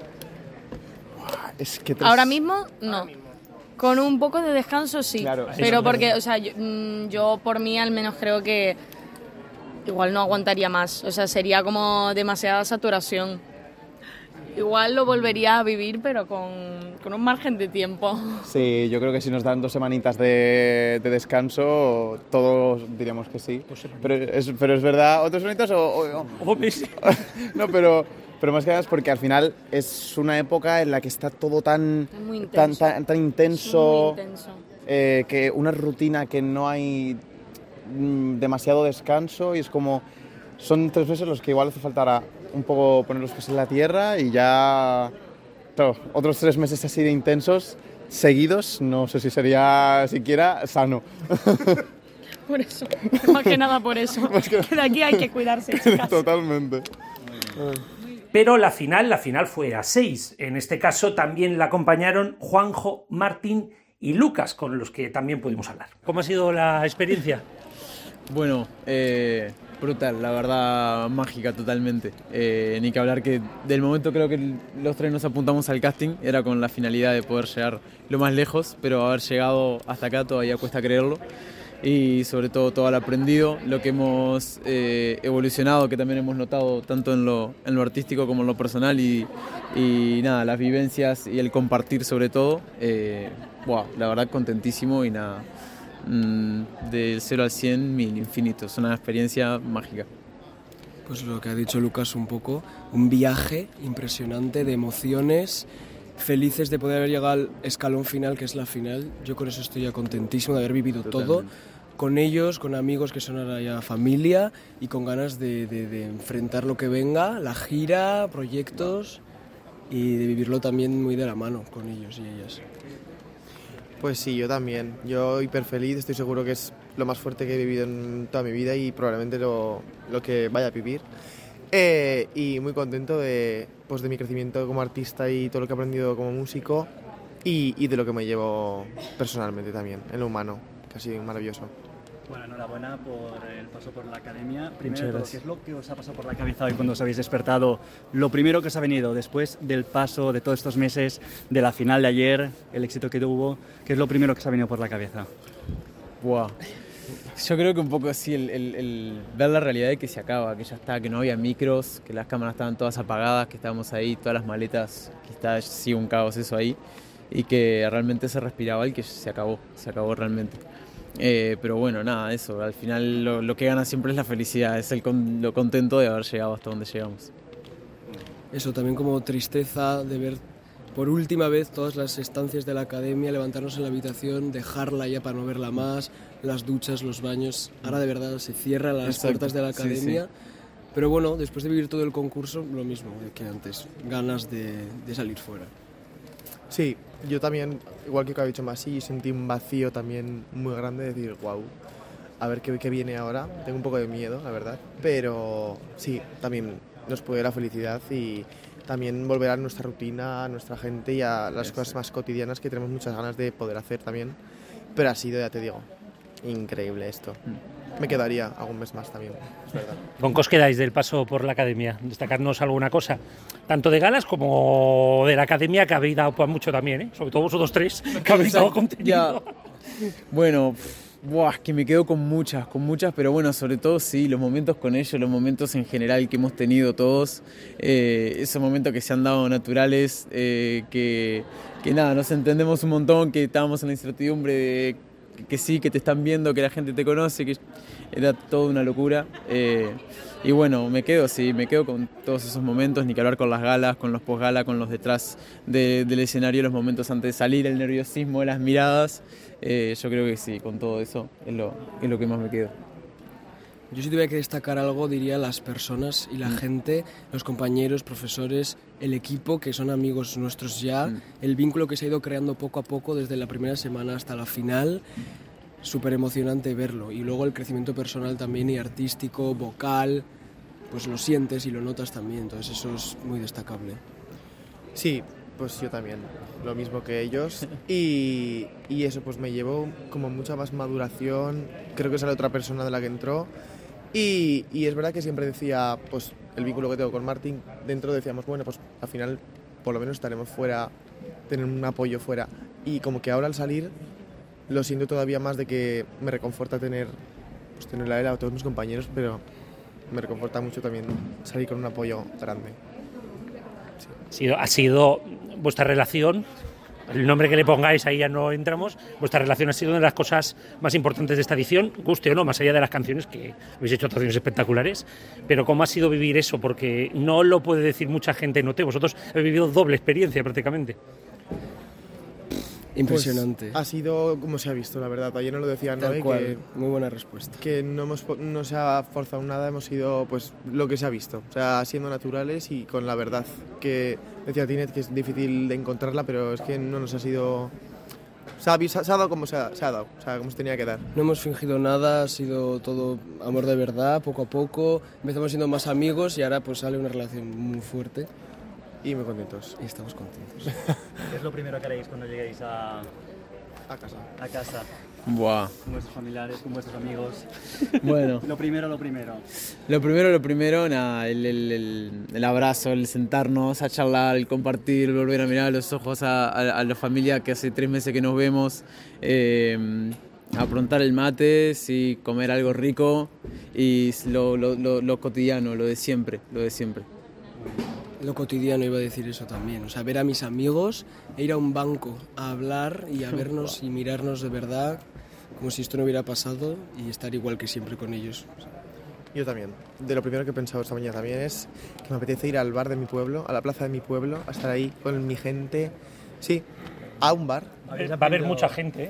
Es que Ahora mismo, no. Ahora mismo. Con un poco de descanso sí, claro, pero porque, o sea, yo por mí al menos creo que igual no aguantaría más, o sea, sería como demasiada saturación. Igual lo volvería a vivir, pero con un margen de tiempo. Sí, yo creo que si nos dan 2 semanitas de descanso, todos diríamos que sí. Pero es verdad, ¿otros semanitas o no, pero más que nada es porque al final es una época en la que está todo tan intenso, que una rutina que no hay demasiado descanso y es como, son 3 meses los que igual hace falta un poco poner los pies en la tierra y ya otros 3 meses así de intensos seguidos, no sé si sería siquiera sano. Por eso, más que nada por eso, que de aquí hay que cuidarse, chicas. Totalmente. Pero la final fue a 6. En este caso también la acompañaron Juanjo, Martín y Lucas, con los que también pudimos hablar. ¿Cómo ha sido la experiencia? Bueno, brutal, la verdad, mágica totalmente. Ni que hablar que del momento creo que los 3 nos apuntamos al casting, era con la finalidad de poder llegar lo más lejos, pero haber llegado hasta acá todavía cuesta creerlo. Y sobre todo el aprendido, lo que hemos evolucionado, que también hemos notado tanto en lo artístico como en lo personal y nada, las vivencias y el compartir sobre todo, la verdad contentísimo y nada, del 0 al 100 mil infinito, es una experiencia mágica. Pues lo que ha dicho Lucas un poco, un viaje impresionante de emociones, felices de poder haber llegado al escalón final, que es la final. Yo con eso estoy ya contentísimo de haber vivido todo con ellos, con amigos que son ahora ya familia y con ganas de enfrentar lo que venga, la gira, proyectos y de vivirlo también muy de la mano con ellos y ellas. Pues sí, yo también. Yo hiper feliz, estoy seguro que es lo más fuerte que he vivido en toda mi vida y probablemente lo que vaya a vivir. Y muy contento de mi crecimiento como artista y todo lo que he aprendido como músico y de lo que me llevo personalmente también, en lo humano, que ha sido maravilloso. Bueno, enhorabuena por el paso por la academia. Primero de todo, ¿qué es lo que os ha pasado por la cabeza hoy cuando os habéis despertado? Lo primero que os ha venido después del paso de todos estos meses, de la final de ayer, el éxito que tuvo, ¿qué es lo primero que os ha venido por la cabeza? Wow. Yo creo que un poco así el ver la realidad de que se acaba, que ya está, que no había micros, que las cámaras estaban todas apagadas, que estábamos ahí, todas las maletas, que está sí un caos eso ahí, y que realmente se respiraba y que se acabó realmente. Pero bueno, nada, eso, al final lo que gana siempre es la felicidad, es lo contento de haber llegado hasta donde llegamos. Eso también como tristeza de ver por última vez todas las estancias de la academia, levantarnos en la habitación, dejarla ya para no verla más, las duchas, los baños, ahora de verdad se cierran las puertas de la academia, sí. Pero bueno, después de vivir todo el concurso, lo mismo que antes, ganas de salir fuera. Sí, yo también, igual que ha dicho Masi, sentí un vacío también muy grande de decir, wow, a ver qué viene ahora. Tengo un poco de miedo, la verdad, pero sí, también nos puede la felicidad y también volver a nuestra rutina, a nuestra gente y a las cosas más cotidianas que tenemos muchas ganas de poder hacer también. Pero ha sido, ya te digo, increíble esto. Me quedaría algún mes más también, es verdad. ¿Con qué os quedáis del paso por la academia? Destacarnos alguna cosa, tanto de galas como de la academia, que habéis dado mucho también, ¿eh? Sobre todo vosotros 3, que habéis dado contenido. Ya. Bueno, Buah, que me quedo con muchas, pero bueno, sobre todo sí, los momentos con ellos, los momentos en general que hemos tenido todos, esos momentos que se han dado naturales, que nada, nos entendemos un montón, que estábamos en la incertidumbre de que sí, que te están viendo, que la gente te conoce, que era toda una locura. Y bueno, me quedo con todos esos momentos, ni que hablar con las galas, con los postgala, con los detrás del escenario, los momentos antes de salir, el nerviosismo, las miradas. Yo creo que sí, con todo eso es lo que más me quedo. Yo si tuviera que destacar algo diría las personas y la gente, los compañeros, profesores, el equipo que son amigos nuestros ya, el vínculo que se ha ido creando poco a poco desde la primera semana hasta la final. Súper emocionante verlo, y luego el crecimiento personal también y artístico, vocal, pues lo sientes y lo notas también, entonces eso es muy destacable. Sí, pues yo también, lo mismo que ellos, y eso pues me llevó como mucha más maduración, creo que es la otra persona de la que entró, y es verdad que siempre decía, pues el vínculo que tengo con Martín, dentro decíamos, bueno, pues al final por lo menos estaremos fuera, tener un apoyo fuera, y como que ahora al salir lo siento todavía más, de que me reconforta tener la era a todos mis compañeros, pero me reconforta mucho también salir con un apoyo grande. Sí. Ha sido vuestra relación, el nombre que le pongáis ahí ya no entramos, vuestra relación ha sido una de las cosas más importantes de esta edición, guste o no, más allá de las canciones, que habéis hecho actuaciones espectaculares, pero ¿cómo ha sido vivir eso? Porque no lo puede decir mucha gente en OT, vosotros habéis vivido doble experiencia prácticamente. Impresionante. Pues ha sido como se ha visto, la verdad. Ayer nos lo decía Noé, que muy buena respuesta. Que no se ha forzado nada, hemos sido pues lo que se ha visto, o sea, siendo naturales y con la verdad. Que decía Tinet que es difícil de encontrarla, pero es que no nos ha sido... Se ha dado como se ha dado, o sea, como se tenía que dar. No hemos fingido nada, ha sido todo amor de verdad, poco a poco. Empezamos siendo más amigos y ahora pues sale una relación muy fuerte. Y muy contentos. Y estamos contentos. ¿Qué es lo primero que haréis cuando lleguéis a casa? A casa. Buah. Con vuestros familiares, con vuestros amigos. Bueno. Lo primero. Lo primero, nada, el abrazo, el sentarnos a charlar, el compartir, el volver a mirar a los ojos a la familia que hace 3 meses que nos vemos. Aprontar el mate, sí, comer algo rico y lo cotidiano, lo de siempre. Lo cotidiano, iba a decir eso también, o sea, ver a mis amigos e ir a un banco a hablar y a vernos y mirarnos de verdad como si esto no hubiera pasado y estar igual que siempre con ellos. Yo también. De lo primero que he pensado esta mañana también es que me apetece ir al bar de mi pueblo, a la plaza de mi pueblo, a estar ahí con mi gente. Sí, a un bar. Va a haber mucha gente, ¿eh?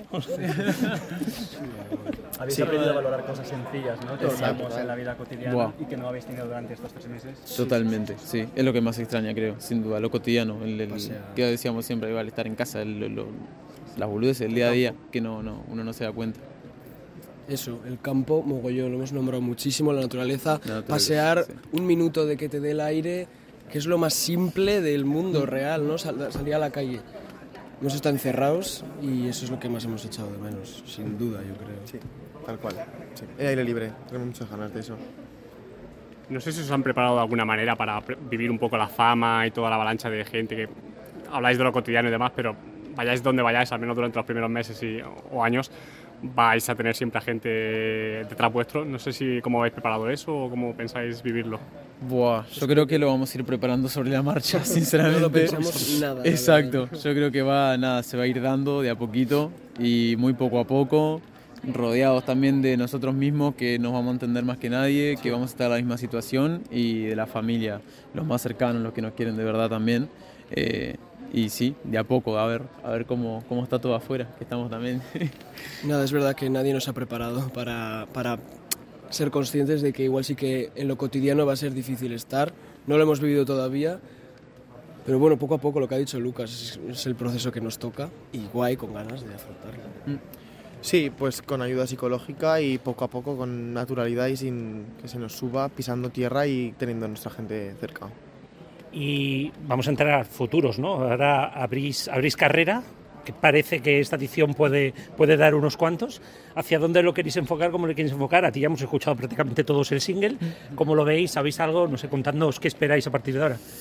Habéis aprendido a valorar cosas sencillas, ¿no? Que usamos en la vida cotidiana y que no habéis tenido durante estos 3 meses. Totalmente, sí. Es lo que más extraña, creo, sin duda, lo cotidiano. Que decíamos siempre, igual estar en casa, las boludeces del día a día, que uno no se da cuenta. Eso, el campo, mogollón, lo hemos nombrado muchísimo, la naturaleza, pasear un minuto de que te dé el aire, que es lo más simple del mundo real, ¿no? Salir a la calle. Hemos estado encerrados y eso es lo que más hemos echado de menos, sin duda, yo creo. Sí, tal cual. Sí. El aire libre, tenemos muchas ganas de eso. No sé si os han preparado de alguna manera para vivir un poco la fama y toda la avalancha de gente que habláis de lo cotidiano y demás, pero vayáis donde vayáis, al menos durante los primeros meses o años, vais a tener siempre a gente detrás vuestro. No sé si cómo habéis preparado eso o cómo pensáis vivirlo. Buah, yo creo que lo vamos a ir preparando sobre la marcha, sinceramente. No lo pensamos nada. Exacto, yo creo que se va a ir dando de a poquito y muy poco a poco, rodeados también de nosotros mismos, que nos vamos a entender más que nadie, que vamos a estar en la misma situación, y de la familia, los más cercanos, los que nos quieren de verdad también. Y sí, de a poco, a ver cómo está todo afuera, que estamos también. Nada, es verdad que nadie nos ha preparado para ser conscientes de que igual sí que en lo cotidiano va a ser difícil estar. No lo hemos vivido todavía, pero bueno, poco a poco, lo que ha dicho Lucas, es el proceso que nos toca y guay, con ganas de afrontarlo. Sí, pues con ayuda psicológica y poco a poco, con naturalidad y sin que se nos suba, pisando tierra y teniendo a nuestra gente cerca. Y vamos a entrar a futuros, ¿no? Ahora abrís carrera, que parece que esta edición puede dar unos cuantos. ¿Hacia dónde lo queréis enfocar? ¿Cómo lo queréis enfocar? A ti ya hemos escuchado prácticamente todos el single. ¿Cómo lo veis? ¿Sabéis algo? No sé, contadnos qué esperáis a partir de ahora.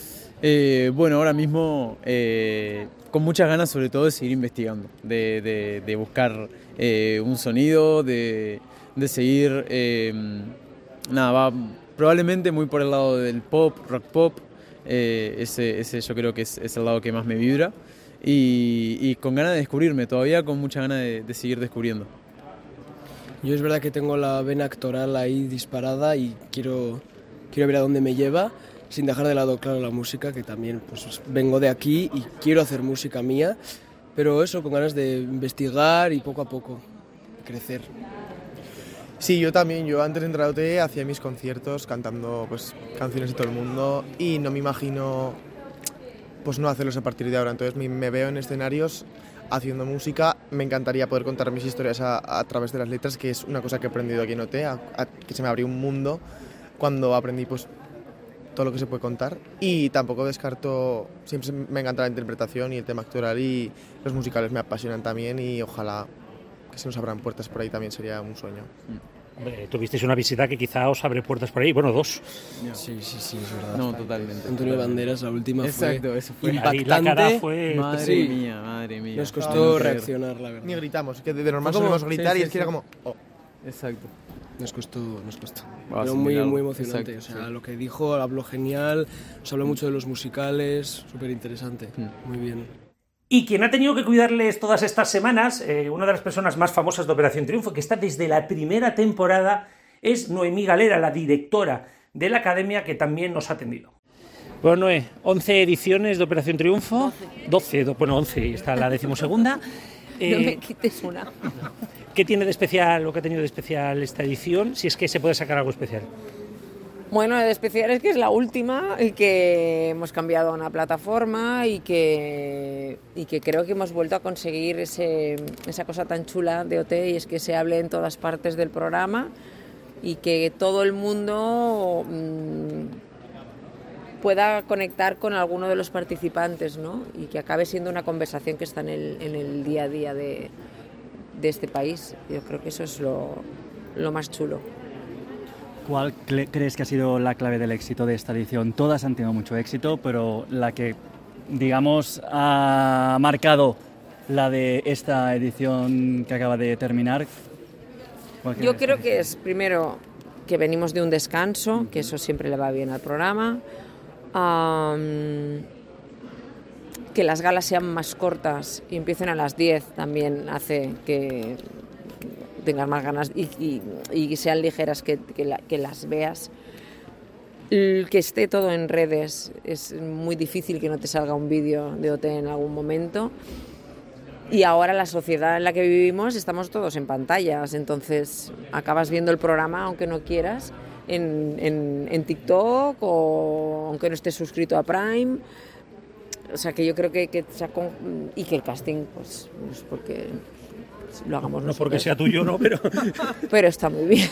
Bueno, ahora mismo con muchas ganas sobre todo de seguir investigando, de buscar un sonido, de seguir, va probablemente muy por el lado del pop, rock pop, ese yo creo que es el lado que más me vibra y con ganas de descubrirme, todavía con muchas ganas de seguir descubriendo. Yo es verdad que tengo la vena actoral ahí disparada y quiero ver a dónde me lleva, sin dejar de lado, claro, la música, que también pues vengo de aquí y quiero hacer música mía, pero eso, con ganas de investigar y poco a poco crecer. Sí, yo también. Yo antes de entrar a OT hacía mis conciertos cantando pues canciones de todo el mundo y no me imagino pues no hacerlos a partir de ahora. Entonces me veo en escenarios haciendo música. Me encantaría poder contar mis historias a través de las letras, que es una cosa que he aprendido aquí en OT, que se me abrió un mundo cuando aprendí pues todo lo que se puede contar, y tampoco descarto, siempre me encanta la interpretación y el tema actoral, y los musicales me apasionan también, y ojalá que se nos abran puertas por ahí, también sería un sueño. Hombre, tuvisteis una visita que quizá os abre puertas por ahí, bueno, 2. Sí, es verdad. No, totalmente. Antonio Banderas, la última Exacto, eso fue impactante. La cara fue... Madre mía. Nos costó reaccionar, la verdad. Ni gritamos, que de normal solemos gritar y es que era como... Oh. Exacto. Nos costó. Pero muy emocionante. Exacto, o sea, lo que dijo, habló genial, nos habló mucho de los musicales, súper interesante. Muy bien. Y quien ha tenido que cuidarles todas estas semanas, una de las personas más famosas de Operación Triunfo, que está desde la primera temporada, es Noemí Galera, la directora de la Academia, que también nos ha atendido. Bueno, Noé, 11 ediciones de Operación Triunfo. 12, bueno, 11, está la 12ª. No me quites una. ¿Qué tiene de especial o qué ha tenido de especial esta edición? Si es que se puede sacar algo especial. Bueno, de especial es que es la última y que hemos cambiado a una plataforma y que creo que hemos vuelto a conseguir esa cosa tan chula de OT, y es que se hable en todas partes del programa y que todo el mundo pueda conectar con alguno de los participantes, ¿no? Y que acabe siendo una conversación que está en el día a día de este país. Yo creo que eso es lo más chulo. ¿Cuál crees que ha sido la clave del éxito de esta edición? Todas han tenido mucho éxito, pero la que, digamos, ha marcado la de esta edición que acaba de terminar. Yo creo que es, primero, que venimos de un descanso, que eso siempre le va bien al programa. Que las galas sean más cortas y empiecen a las 10 también hace que tengas más ganas y sean ligeras, que las veas. Que esté todo en redes, es muy difícil que no te salga un vídeo de OT en algún momento. Y ahora la sociedad en la que vivimos estamos todos en pantallas, entonces acabas viendo el programa aunque no quieras en TikTok, o aunque no estés suscrito a Prime. O sea, que yo creo que y que el casting, pues porque lo hagamos nosotros. No porque sea tuyo, no, pero está muy bien.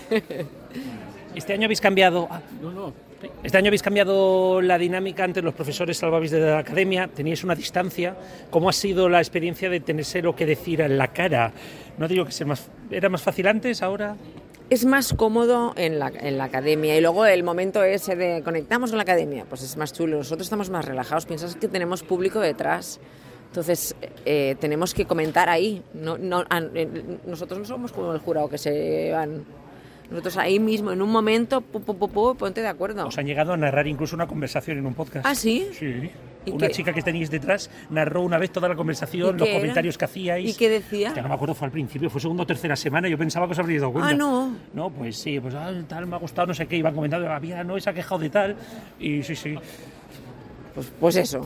Este año habéis cambiado... Este año habéis cambiado la dinámica entre los profesores salvavis de la Academia, teníais una distancia. ¿Cómo ha sido la experiencia de tenerse lo que decir en la cara? No digo que era más fácil antes, ahora... Es más cómodo en la Academia, y luego el momento ese de conectamos con la Academia, pues es más chulo. Nosotros estamos más relajados, piensas que tenemos público detrás, entonces tenemos que comentar ahí. Nosotros no somos como el jurado que se van. Nosotros ahí mismo, en un momento, ponte de acuerdo. Os han llegado a narrar incluso una conversación en un podcast. ¿Ah, sí? Sí. Una chica que teníais detrás narró una vez toda la conversación, los comentarios que hacíais. ¿Y qué decía? Ya no me acuerdo, fue al principio, fue segunda o tercera semana, yo pensaba que os habríais dado cuenta. Ah, no. No, pues sí, pues tal, me ha gustado, no sé qué, iban comentando, no, se ha quejado de tal, y sí. Pues eso.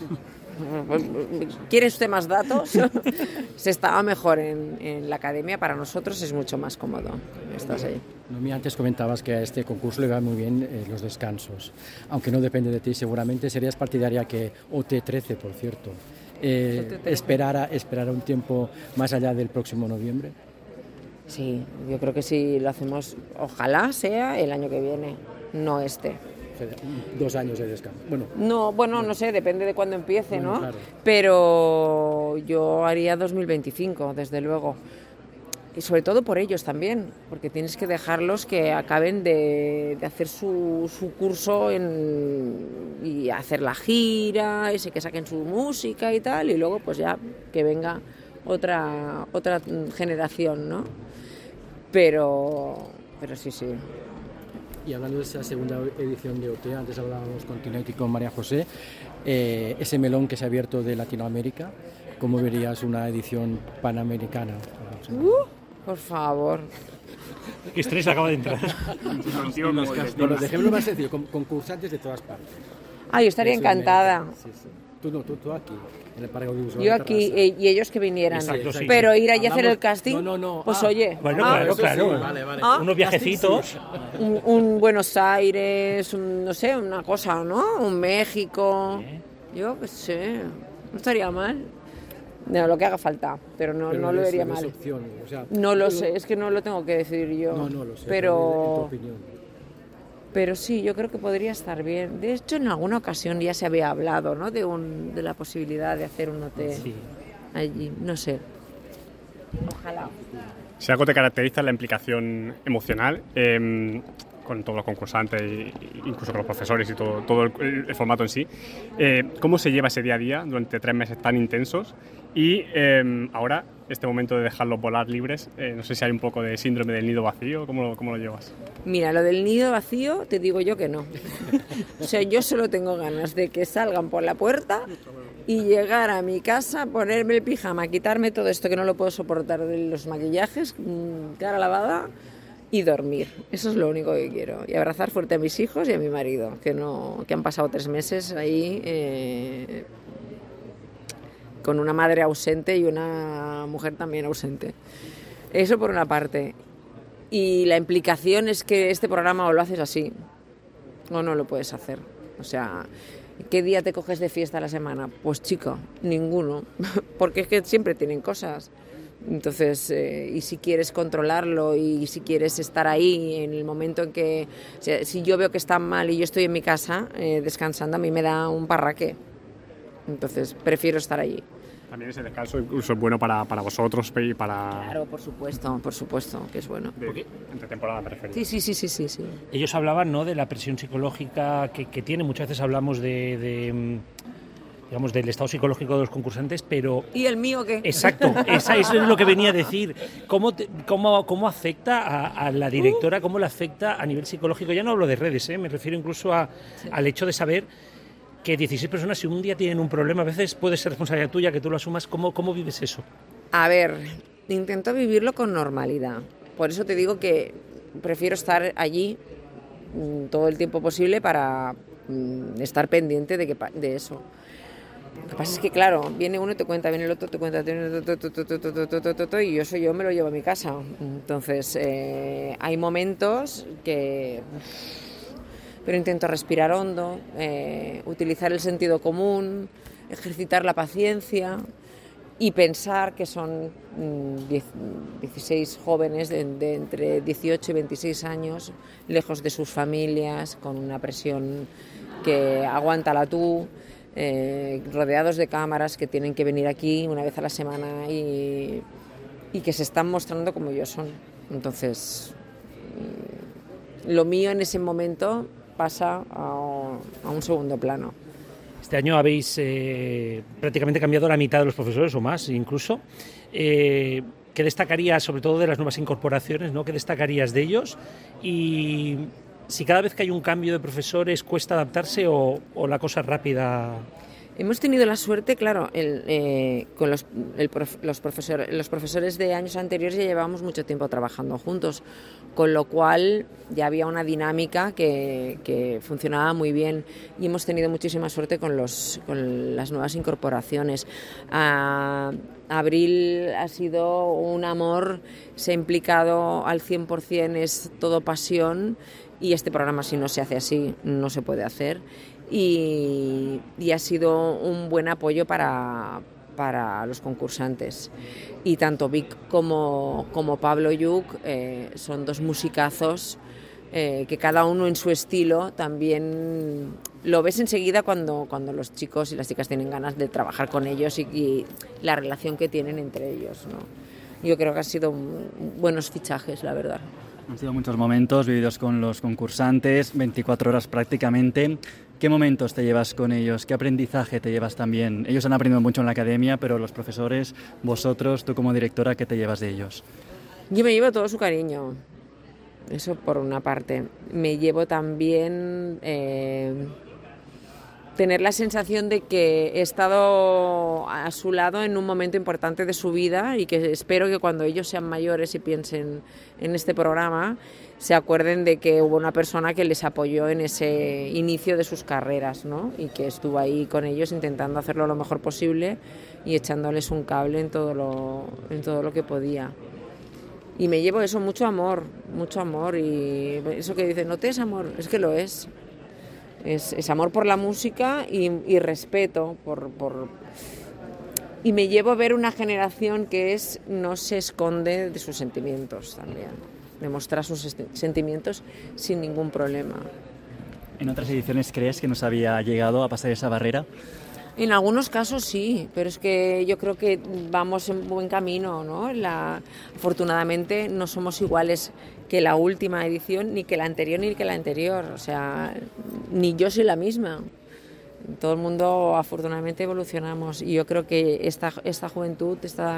¿Quiere usted más datos? Se estaba mejor en la Academia, para nosotros es mucho más cómodo. Estás ahí. Noemí, antes comentabas que a este concurso le va muy bien los descansos, aunque no depende de ti. Seguramente serías partidaria que OT13, por cierto, esperara un tiempo más allá del próximo noviembre. Sí, yo creo que si lo hacemos, ojalá sea el año que viene, no este. 2 años de descanso. No sé, depende de cuándo empiece, ¿no? Claro. Pero yo haría 2025, desde luego. Y sobre todo por ellos también, porque tienes que dejarlos que acaben de hacer su curso y hacer la gira, y que saquen su música y tal, y luego pues ya que venga otra generación, ¿no? Pero sí. Y hablando de esa segunda edición de OT, antes hablábamos con Tinetti y con María José, ese melón que se ha abierto de Latinoamérica, ¿cómo verías una edición panamericana? Por favor. Qué estrés acaba de entrar. Los ejemplos más sencillos, concursantes de todas partes. Yo estaría encantada. Sí. Tú aquí, en el Parque Audiovisual. Yo aquí, y ellos que vinieran. Exacto, sí. Pero ir allí a hacer el casting, No. pues oye. Bueno, claro. Sí. Vale. Unos viajecitos. Un Buenos Aires, no sé, una cosa, ¿no? Un México. Yo qué sé, no estaría mal. No, lo que haga falta, pero no lo vería mal. Opción, o sea, no lo sé, es que no lo tengo que decidir yo. No lo sé, pero en tu opinión. Pero sí, yo creo que podría estar bien. De hecho, en alguna ocasión ya se había hablado, ¿no? De la posibilidad de hacer un OT allí, no sé. Ojalá. Si algo te caracteriza es la implicación emocional con todos los concursantes, incluso con los profesores y todo el formato en sí. ¿Cómo se lleva ese día a día durante 3 meses tan intensos? Y ahora, este momento de dejarlos volar libres, no sé si hay un poco de síndrome del nido vacío, ¿cómo lo llevas? Mira, lo del nido vacío te digo yo que no. O sea, yo solo tengo ganas de que salgan por la puerta y llegar a mi casa, ponerme el pijama, quitarme todo esto que no lo puedo soportar de los maquillajes, cara lavada y dormir. Eso es lo único que quiero. Y abrazar fuerte a mis hijos y a mi marido, que han pasado 3 meses ahí con una madre ausente y una mujer también ausente. Eso por una parte. Y la implicación es que este programa o lo haces así o no lo puedes hacer. O sea, ¿qué día te coges de fiesta a la semana? Pues chico, ninguno. Porque es que siempre tienen cosas. Entonces, y si quieres controlarlo y si quieres estar ahí en el momento en que... O sea, si yo veo que están mal y yo estoy en mi casa descansando, a mí me da un parraque. Entonces, prefiero estar allí. También ese descanso incluso es bueno para vosotros y para... Claro, por supuesto, que es bueno. Entre temporada preferida. Sí. Ellos hablaban, ¿no?, de la presión psicológica que tiene. Muchas veces hablamos digamos, del estado psicológico de los concursantes, pero... ¿Y el mío qué? Exacto, eso es lo que venía a decir. ¿Cómo afecta a la directora, cómo le afecta a nivel psicológico? Ya no hablo de redes, me refiero incluso al hecho de saber que 16 personas, si un día tienen un problema, a veces puede ser responsabilidad tuya, que tú lo asumas. ¿Cómo vives eso? A ver, intento vivirlo con normalidad. Por eso te digo que prefiero estar allí todo el tiempo posible para estar pendiente de eso. Lo que pasa es que, claro, viene uno y te cuenta, viene el otro te cuenta, y yo me lo llevo a mi casa. Entonces, hay momentos que... Pero intento respirar hondo, utilizar el sentido común, ejercitar la paciencia y pensar que son 16 jóvenes de entre 18 y 26 años, lejos de sus familias, con una presión que aguántala tú, rodeados de cámaras que tienen que venir aquí una vez a la semana y que se están mostrando como ellos son. Entonces, lo mío en ese momento pasa a un segundo plano. Este año habéis prácticamente cambiado la mitad de los profesores o más incluso. ¿Qué destacarías, sobre todo de las nuevas incorporaciones, ¿no? ¿Qué destacarías de ellos? Y si cada vez que hay un cambio de profesores cuesta adaptarse o la cosa es rápida. Hemos tenido la suerte, claro, con los profesores de años anteriores ya llevábamos mucho tiempo trabajando juntos, con lo cual ya había una dinámica que funcionaba muy bien y hemos tenido muchísima suerte con las nuevas incorporaciones. Abril ha sido un amor, se ha implicado al 100%, es todo pasión y este programa, si no se hace así, no se puede hacer. Y ha sido un buen apoyo para los concursantes. Y tanto Vic como Pablo Lluch son 2 musicazos que cada uno en su estilo también lo ves enseguida cuando los chicos y las chicas tienen ganas de trabajar con ellos y la relación que tienen entre ellos, ¿no? yo creo que han sido buenos fichajes, la verdad. Han sido muchos momentos vividos con los concursantes, 24 horas prácticamente. ¿Qué momentos te llevas con ellos? ¿Qué aprendizaje te llevas también? Ellos han aprendido mucho en la academia, pero los profesores, vosotros, tú como directora, ¿qué te llevas de ellos? Yo me llevo todo su cariño, eso por una parte. Me llevo también tener la sensación de que he estado a su lado en un momento importante de su vida y que espero que cuando ellos sean mayores y piensen en este programa se acuerden de que hubo una persona que les apoyó en ese inicio de sus carreras, ¿no? Y que estuvo ahí con ellos intentando hacerlo lo mejor posible y echándoles un cable en todo lo que podía. Y me llevo eso, mucho amor, y eso que dicen, no te es amor, es que lo es. Es amor por la música y respeto y me llevo a ver una generación que no se esconde de sus sentimientos también, demostrar sus sentimientos sin ningún problema. ¿En otras ediciones crees que nos había llegado a pasar esa barrera? En algunos casos sí, pero es que yo creo que vamos en buen camino, ¿no? Afortunadamente no somos iguales que la última edición, ni que la anterior, o sea, ni yo soy la misma. Todo el mundo afortunadamente evolucionamos y yo creo que esta juventud,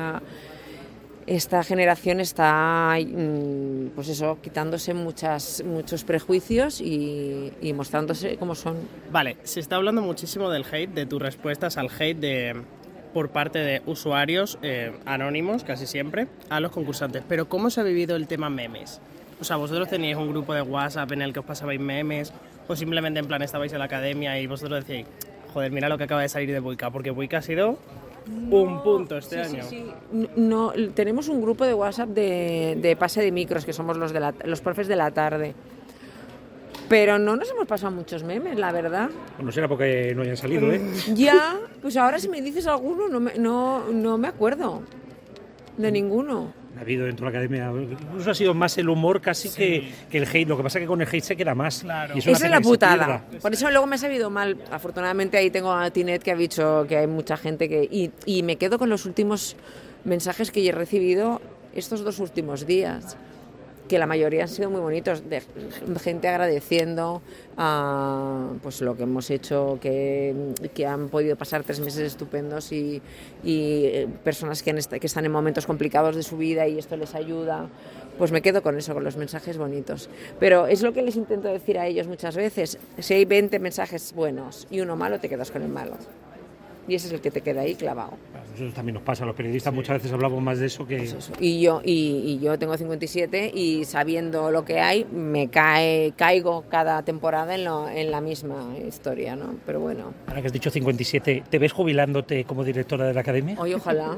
esta generación está, pues eso, quitándose muchos prejuicios y mostrándose como son. Vale, se está hablando muchísimo del hate, de tus respuestas al hate por parte de usuarios anónimos, casi siempre, a los concursantes. Pero ¿cómo se ha vivido el tema memes? O sea, ¿vosotros teníais un grupo de WhatsApp en el que os pasabais memes? ¿O simplemente en plan estabais en la academia y vosotros decíais, joder, mira lo que acaba de salir de Buica? Porque Buica ha sido un punto este año. Sí. No, tenemos un grupo de WhatsApp de pase de micros, que somos los profes de la tarde. Pero no nos hemos pasado muchos memes, la verdad. No será porque no hayan salido, ¿eh? Ya, pues ahora si me dices alguno, no me acuerdo de ninguno. Ha habido dentro de la academia, incluso ha sido más el humor casi que el hate. Lo que pasa es que con el hate se queda más. Claro. Y esa es la putada. Por eso luego me ha sabido mal. Afortunadamente ahí tengo a Tinet que ha dicho que hay mucha gente que... Y me quedo con los últimos mensajes que he recibido estos 2 últimos días, que la mayoría han sido muy bonitos, de gente agradeciendo pues lo que hemos hecho, que han podido pasar 3 meses estupendos y personas que están en momentos complicados de su vida y esto les ayuda. Pues me quedo con eso, con los mensajes bonitos. Pero es lo que les intento decir a ellos muchas veces. Si hay 20 mensajes buenos y uno malo, te quedas con el malo. Y ese es el que te queda ahí clavado. Eso también nos pasa, los periodistas muchas veces hablamos más de eso que... Pues eso. Y yo tengo 57 y sabiendo lo que hay, caigo cada temporada en la misma historia, ¿no? Pero bueno. Ahora que has dicho 57, ¿te ves jubilándote como directora de la academia? Oye, ojalá.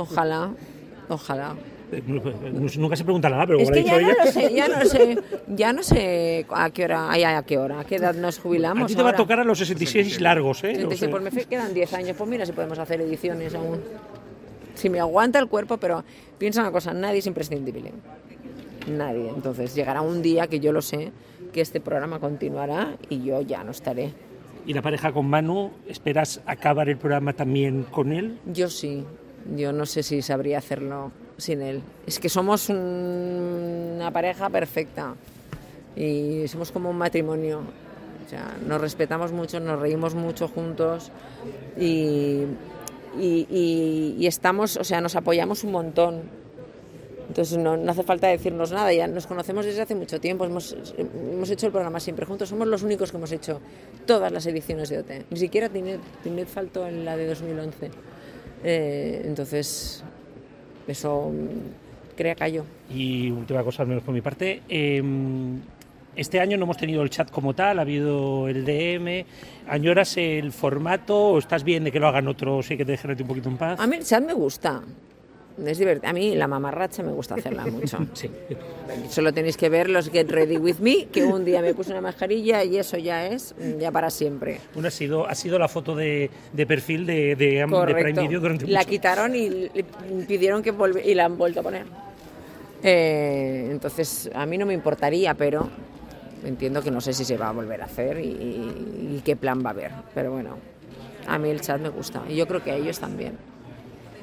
Nunca se pregunta nada, pero es como que lo ha dicho ella... ya no sé a qué hora, a qué edad nos jubilamos. A ti te va a tocar a los 66 largos, ¿eh? 66, pues me quedan 10 años, pues mira si podemos hacer ediciones aún. Si me aguanta el cuerpo, pero piensa una cosa, nadie es imprescindible. Nadie. Entonces llegará un día que yo lo sé, que este programa continuará y yo ya no estaré. ¿Y la pareja con Manu, esperas acabar el programa también con él? Yo sí. Yo no sé si sabría hacerlo sin él. Es que somos una pareja perfecta y somos como un matrimonio. O sea, nos respetamos mucho, nos reímos mucho juntos y estamos, o sea, nos apoyamos un montón. Entonces no hace falta decirnos nada, ya nos conocemos desde hace mucho tiempo, hemos hecho el programa siempre juntos, somos los únicos que hemos hecho todas las ediciones de OT. Ni siquiera Tinet faltó en la de 2011. Entonces, eso crea callo. Y última cosa, al menos por mi parte, este año no hemos tenido el chat como tal, ha habido el DM. ¿Añoras el formato o estás bien de que lo hagan otros y que te dejen un poquito en paz? A mí el chat me gusta, es divertido. A mí la mamarracha me gusta hacerla mucho. Sí. Solo tenéis que ver los Get Ready With Me, que un día me puse una mascarilla y eso ya es para siempre. Bueno, ha sido la foto de perfil de Prime Video durante la mucho. Quitaron y pidieron que y la han vuelto a poner. Entonces, a mí no me importaría, pero entiendo que no sé si se va a volver a hacer y qué plan va a haber. Pero bueno, a mí el chat me gusta y yo creo que a ellos también.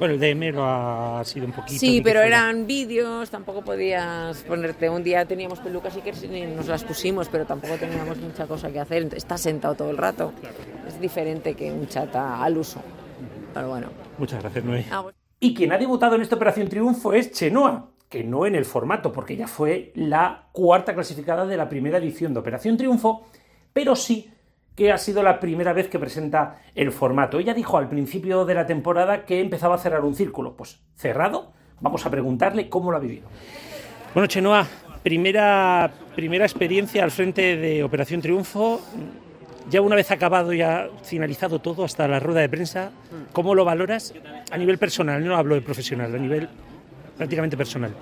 Bueno, el DM lo ha sido un poquito. Sí, pero eran vídeos, tampoco podías ponerte. Un día teníamos pelucas y que nos las pusimos, pero tampoco teníamos mucha cosa que hacer. Estás sentado todo el rato. Claro. Es diferente que un chat al uso. Pero bueno. Muchas gracias, Noé. Y quien ha debutado en esta Operación Triunfo es Chenoa, que no en el formato, porque ya fue la cuarta clasificada de la primera edición de Operación Triunfo, pero sí que ha sido la primera vez que presenta el formato. Ella dijo al principio de la temporada que empezaba a cerrar un círculo. Pues cerrado, vamos a preguntarle cómo lo ha vivido. Bueno, Chenoa, primera experiencia al frente de Operación Triunfo. Ya una vez acabado, ya finalizado todo, hasta la rueda de prensa, ¿cómo lo valoras a nivel personal? No hablo de profesional, a nivel prácticamente personal.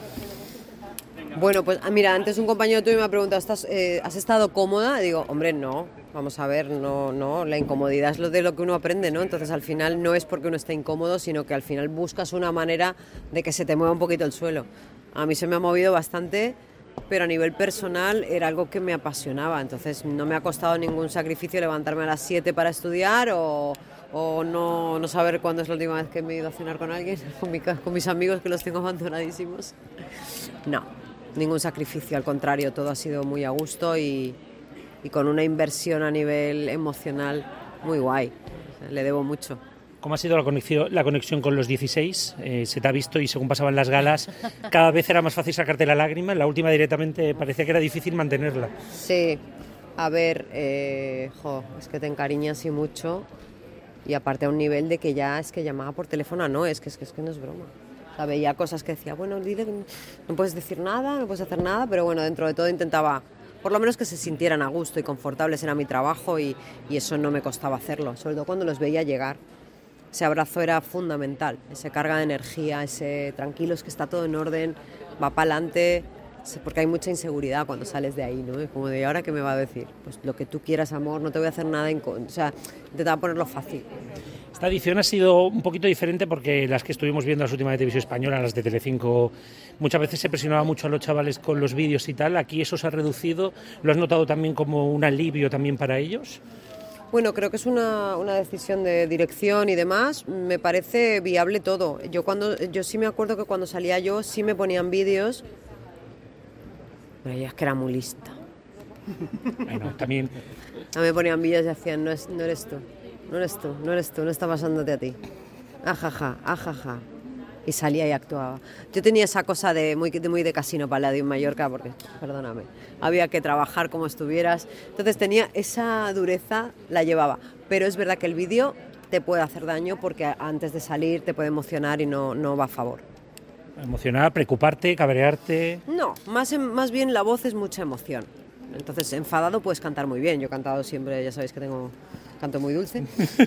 Bueno, pues mira, antes un compañero tuyo me ha preguntado, ¿has estado cómoda? Y digo, hombre, no, vamos a ver, no, la incomodidad es de lo que uno aprende, ¿no? Entonces al final no es porque uno esté incómodo, sino que al final buscas una manera de que se te mueva un poquito el suelo. A mí se me ha movido bastante, pero a nivel personal era algo que me apasionaba, entonces no me ha costado ningún sacrificio levantarme a las 7 para estudiar o no saber cuándo es la última vez que me he ido a cenar con alguien, con mis amigos que los tengo abandonadísimos. No, ningún sacrificio, al contrario, todo ha sido muy a gusto y con una inversión a nivel emocional muy guay. Le debo mucho. ¿Cómo ha sido la conexión con los 16? Se te ha visto y según pasaban las galas, cada vez era más fácil sacarte la lágrima. En la última directamente parecía que era difícil mantenerla. Sí, a ver, es que te encariñas y mucho y aparte a un nivel de que ya es que llamaba por teléfono, no, es que no es broma. O sea, veía cosas que decía, bueno, dile que no puedes decir nada, no puedes hacer nada, pero bueno, dentro de todo intentaba por lo menos que se sintieran a gusto y confortables, era mi trabajo y eso no me costaba hacerlo, sobre todo cuando los veía llegar. Ese abrazo era fundamental, esa carga de energía, ese tranquilos que está todo en orden, va para adelante, porque hay mucha inseguridad cuando sales de ahí, ¿no? Es como de, ¿ahora qué me va a decir? Pues lo que tú quieras, amor, no te voy a hacer nada, o sea, intentaba ponerlo fácil. Esta edición ha sido un poquito diferente porque las que estuvimos viendo las últimas de Televisión Española, las de Telecinco, muchas veces se presionaba mucho a los chavales con los vídeos y tal. Aquí eso se ha reducido. ¿Lo has notado también como un alivio también para ellos? Bueno, creo que es una decisión de dirección y demás. Me parece viable todo. Yo sí me acuerdo que cuando salía yo sí me ponían vídeos, pero ella es que era muy lista. Bueno, también. A mí me ponían vídeos y decían, no eres tú. No está pasándote a ti. Ajaja, ajaja. Y salía y actuaba. Yo tenía esa cosa de muy de Casino Palladium en Mallorca, porque, perdóname, había que trabajar como estuvieras. Entonces tenía esa dureza, la llevaba. Pero es verdad que el vídeo te puede hacer daño porque antes de salir te puede emocionar y no va a favor. ¿Emocionar, preocuparte, cabrearte? No, más bien la voz es mucha emoción. Entonces, enfadado puedes cantar muy bien. Yo he cantado siempre, ya sabéis que canto muy dulce.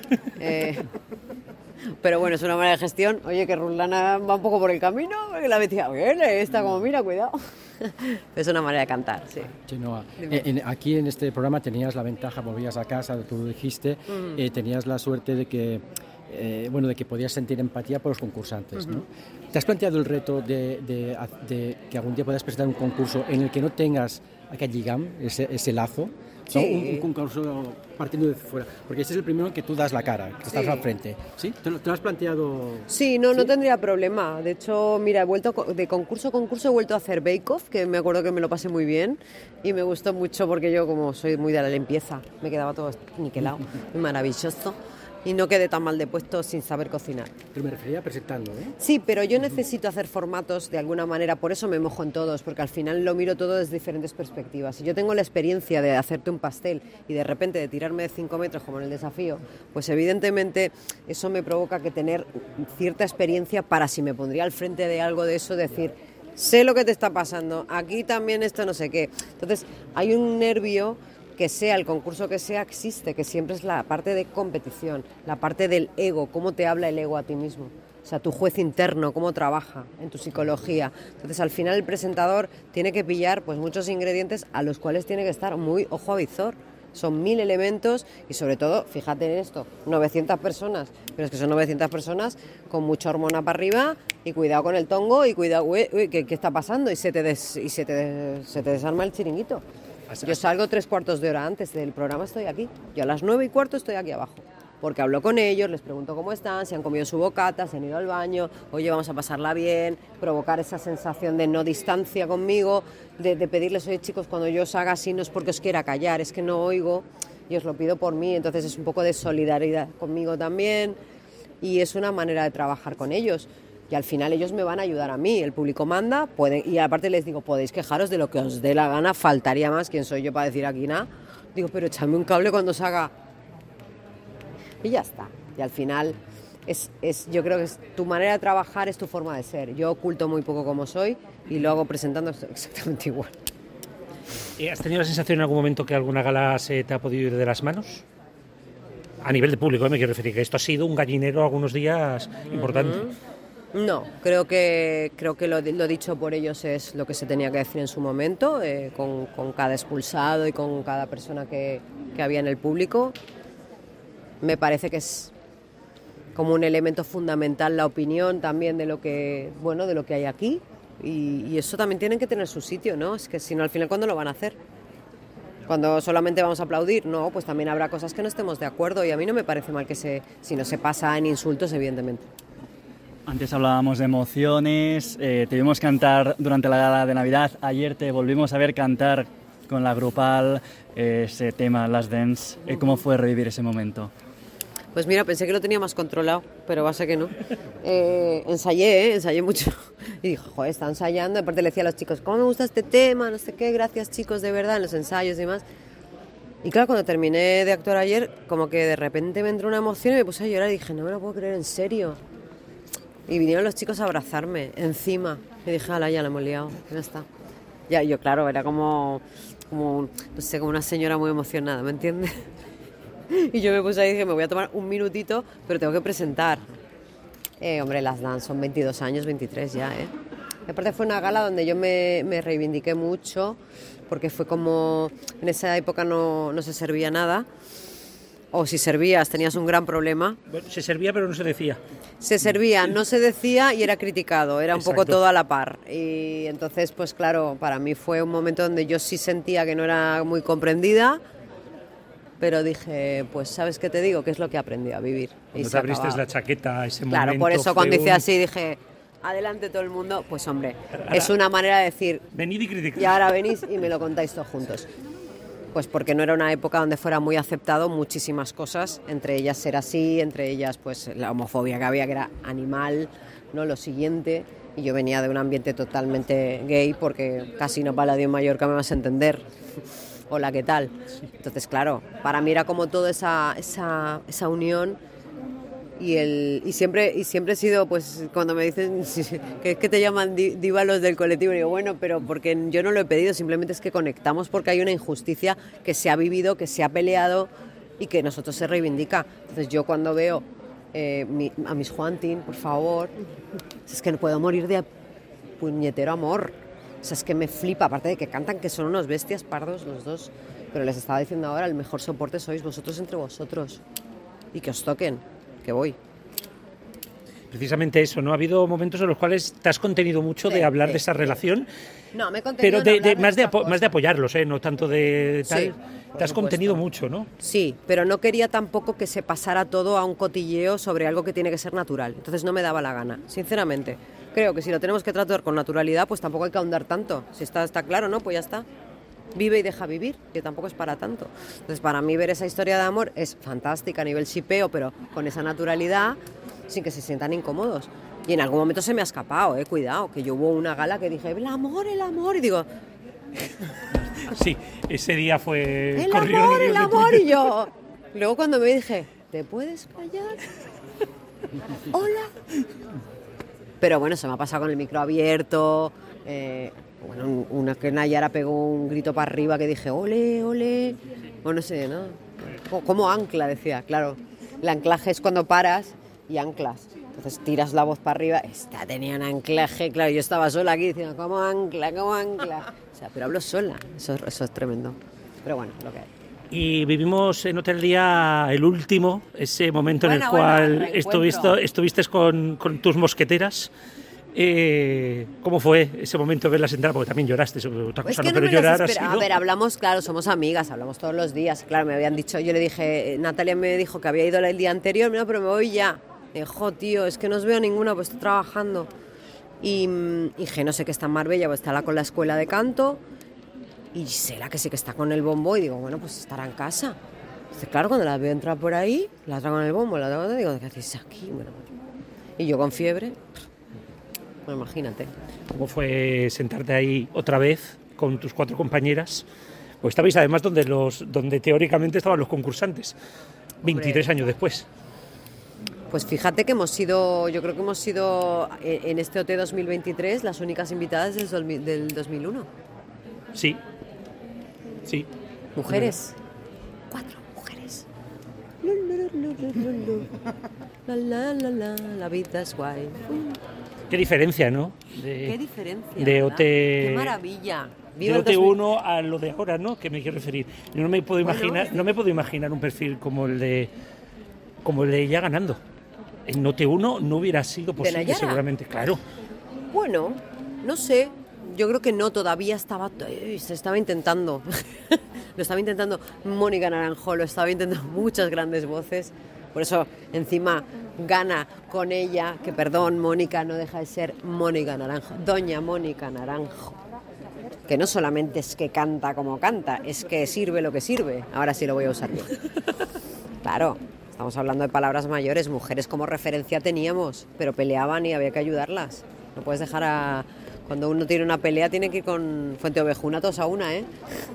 Pero bueno, es una manera de gestión. Oye, que Ruslana va un poco por el camino, porque la metía bien, está como, mira, cuidado. Es una manera de cantar, sí. Chenoa, aquí en este programa tenías la ventaja, volvías a casa, tú lo dijiste, tenías la suerte de que podías sentir empatía por los concursantes, ¿no? ¿Te has planteado el reto de que algún día puedas presentar un concurso en el que no tengas aquel lligam, ese lazo? Sí. ¿No? Un concurso partiendo de fuera, porque ese es el primero que tú das la cara, que estás al frente. ¿Sí? ¿Te lo has planteado? Sí, no tendría problema. De hecho, mira, he vuelto de concurso a concurso, he vuelto a hacer Bake Off, que me acuerdo que me lo pasé muy bien y me gustó mucho porque yo, como soy muy de la limpieza, me quedaba todo niquelado, maravilloso. Y no quedé tan mal de puesto sin saber cocinar. Pero me refería presentando, ¿eh? Sí, pero yo necesito hacer formatos de alguna manera, por eso me mojo en todos, porque al final lo miro todo desde diferentes perspectivas. Si yo tengo la experiencia de hacerte un pastel y de repente de tirarme de 5 metros como en el desafío, pues evidentemente eso me provoca que tener cierta experiencia para si me pondría al frente de algo de eso, decir, sé lo que te está pasando, aquí también esto no sé qué. Entonces hay un nervio que sea el concurso que sea, existe, que siempre es la parte de competición, la parte del ego, cómo te habla el ego a ti mismo. O sea, tu juez interno, cómo trabaja en tu psicología. Entonces, al final el presentador tiene que pillar pues muchos ingredientes a los cuales tiene que estar muy ojo a visor. Son 1000 elementos y sobre todo, fíjate en esto, 900 personas, pero es que son 900 personas con mucha hormona para arriba y cuidado con el tongo y cuidado, ¿qué está pasando? Y se te desarma el chiringuito. Yo salgo 3/4 de hora antes del programa, estoy aquí. Yo a las 9:15 estoy aquí abajo. porque hablo con ellos, les pregunto cómo están, si han comido su bocata, si han ido al baño, oye, vamos a pasarla bien, provocar esa sensación de no distancia conmigo, de pedirles, oye chicos, cuando yo os haga así no es porque os quiera callar, es que no oigo y os lo pido por mí, entonces es un poco de solidaridad conmigo también y es una manera de trabajar con ellos. Y al final ellos me van a ayudar a mí, el público manda, y aparte les digo, podéis quejaros de lo que os dé la gana, faltaría más, ¿quién soy yo para decir aquí nada? Digo, pero echadme un cable cuando os haga. Y ya está. Y al final, yo creo que tu manera de trabajar es tu forma de ser. Yo oculto muy poco como soy y lo hago presentando exactamente igual. ¿Has tenido la sensación en algún momento que alguna gala se te ha podido ir de las manos? A nivel de público, me quiero referir, que esto ha sido un gallinero algunos días importante. No, creo que lo dicho por ellos es lo que se tenía que decir en su momento, con cada expulsado y con cada persona que había en el público. Me parece que es como un elemento fundamental la opinión también de lo que hay aquí y eso también tienen que tener su sitio, ¿no? Es que si no, al final, ¿cuándo lo van a hacer? Cuando solamente vamos a aplaudir, no, pues también habrá cosas que no estemos de acuerdo y a mí no me parece mal que si no se pasa en insultos, evidentemente. Antes hablábamos de emociones, te vimos cantar durante la gala de Navidad, ayer te volvimos a ver cantar con la grupal ese tema, Last Dance. ¿Cómo fue revivir ese momento? Pues mira, pensé que lo tenía más controlado, pero va a ser que no. Ensayé mucho y dije, joder, está ensayando. Aparte le decía a los chicos, ¿cómo me gusta este tema? No sé qué, gracias chicos, de verdad, en los ensayos y demás. Y claro, cuando terminé de actuar ayer, como que de repente me entró una emoción y me puse a llorar y dije, no me lo puedo creer, en serio. Y vinieron los chicos a abrazarme encima. Y dije, ala, ya la hemos liado, ya está. Ya, yo, claro, era como, no sé, como una señora muy emocionada, ¿me entiendes? Y yo me puse ahí y dije, me voy a tomar un minutito, pero tengo que presentar. Hombre, Last Dance son 22 años, 23 ya, ¿eh? Y aparte fue una gala donde yo me reivindiqué mucho, porque fue como, en esa época no se servía nada. O si servías, tenías un gran problema. Bueno, se servía, pero no se decía. Se servía, no se decía y era criticado, era un poco todo a la par. Y entonces, pues claro, para mí fue un momento donde yo sí sentía que no era muy comprendida, pero dije, pues ¿sabes qué te digo? ¿Qué es lo que aprendí a vivir? Cuando te abriste la chaqueta, ese momento... Claro, por eso cuando hice así dije, adelante todo el mundo, pues hombre, ahora, es una manera de decir... Venid y criticad. Y ahora venís y me lo contáis todos juntos. Pues porque no era una época donde fuera muy aceptado muchísimas cosas, entre ellas ser así, entre ellas pues la homofobia que había, que era animal, ¿no? Lo siguiente, y yo venía de un ambiente totalmente gay, porque Casino Palladio en Mallorca me vas a entender. Hola, ¿qué tal? Entonces, claro, para mí era como toda esa unión y siempre he sido, pues cuando me dicen que es que te llaman diva los del colectivo, digo, bueno, pero porque yo no lo he pedido, simplemente es que conectamos porque hay una injusticia que se ha vivido, que se ha peleado y que nosotros se reivindica. Entonces yo cuando veo a Miss Juantín, por favor, es que no puedo morir de puñetero amor. O sea, es que me flipa, aparte de que cantan que son unos bestias pardos los dos, pero les estaba diciendo ahora, el mejor soporte sois vosotros entre vosotros y que os toquen, que voy. Precisamente eso, ¿no? Ha habido momentos en los cuales te has contenido mucho de hablar de esa relación, no, me he contenido pero más de apoyarlos, no tanto de tal. Sí, te has contenido mucho, ¿no? Sí, pero no quería tampoco que se pasara todo a un cotilleo sobre algo que tiene que ser natural. Entonces no me daba la gana, sinceramente. Creo que si lo tenemos que tratar con naturalidad, pues tampoco hay que ahondar tanto. Si está claro, ¿no? Pues ya está. Vive y deja vivir, que tampoco es para tanto. Entonces, para mí ver esa historia de amor es fantástica a nivel shipeo, pero con esa naturalidad, sin que se sientan incómodos. Y en algún momento se me ha escapado, cuidado, que yo hubo una gala que dije, el amor, y digo... Sí, ese día fue... El amor, y yo... Luego cuando me dije, ¿te puedes callar? Hola... Pero bueno, se me ha pasado con el micro abierto. Bueno, una que Nayara pegó un grito para arriba que dije, ole, ole. Bueno, no sé, ¿no? Como ancla, decía, claro. El anclaje es cuando paras y anclas. Entonces tiras la voz para arriba. Esta tenía un anclaje, claro. Yo estaba sola aquí diciendo, ¿cómo ancla? O sea, pero hablo sola. Eso es tremendo. Pero bueno, lo que hay. Y vivimos en Hotel Día el último, ese momento en el cual estuviste con tus mosqueteras. ¿Cómo fue ese momento de verlas entrar? Porque también lloraste sobre otra cosa, Es que ¿no? Pero llorar así, A ¿no? ver, hablamos, claro, somos amigas, hablamos todos los días. Claro, me habían dicho, yo le dije, Natalia me dijo que había ido el día anterior, no, pero me voy ya. Me dijo, tío, es que no os veo ninguna, pues estoy trabajando. Y dije, no sé qué está en Marbella, pues estará con la escuela de canto. Y Gisela, que sí que está con el bombo, y digo, bueno, pues estará en casa. Dice, claro, cuando la veo entrar por ahí, la traigo con el bombo, la traigo, digo, ¿qué hacéis aquí? Bueno, y yo con fiebre, pues imagínate. ¿Cómo fue sentarte ahí otra vez con tus 4 compañeras? Pues estabais además donde teóricamente estaban los concursantes, 23 años después. Pues fíjate que yo creo que hemos sido en este OT 2023 las únicas invitadas del 2001. Sí. Mujeres. 4 mujeres. La vida es guay. Qué diferencia, ¿no? Qué diferencia. De ¿verdad? OT. Qué maravilla. De OT1 a lo de ahora, ¿no? Que me quiero referir. Yo no me puedo imaginar un perfil como el de ella ganando. En OT1 no hubiera sido posible, seguramente, claro. Bueno, no sé. Yo creo que no, todavía se estaba intentando. Lo estaba intentando Mónica Naranjo, lo estaba intentando muchas grandes voces. Por eso, encima, gana con ella, que perdón, Mónica no deja de ser Mónica Naranjo, doña Mónica Naranjo. Que no solamente es que canta como canta, es que sirve lo que sirve. Ahora sí lo voy a usar yo. Claro, estamos hablando de palabras mayores, mujeres como referencia teníamos, pero peleaban y había que ayudarlas. No puedes dejar Cuando uno tiene una pelea tiene que ir con Fuente Ovejuna todos a una, ¿eh?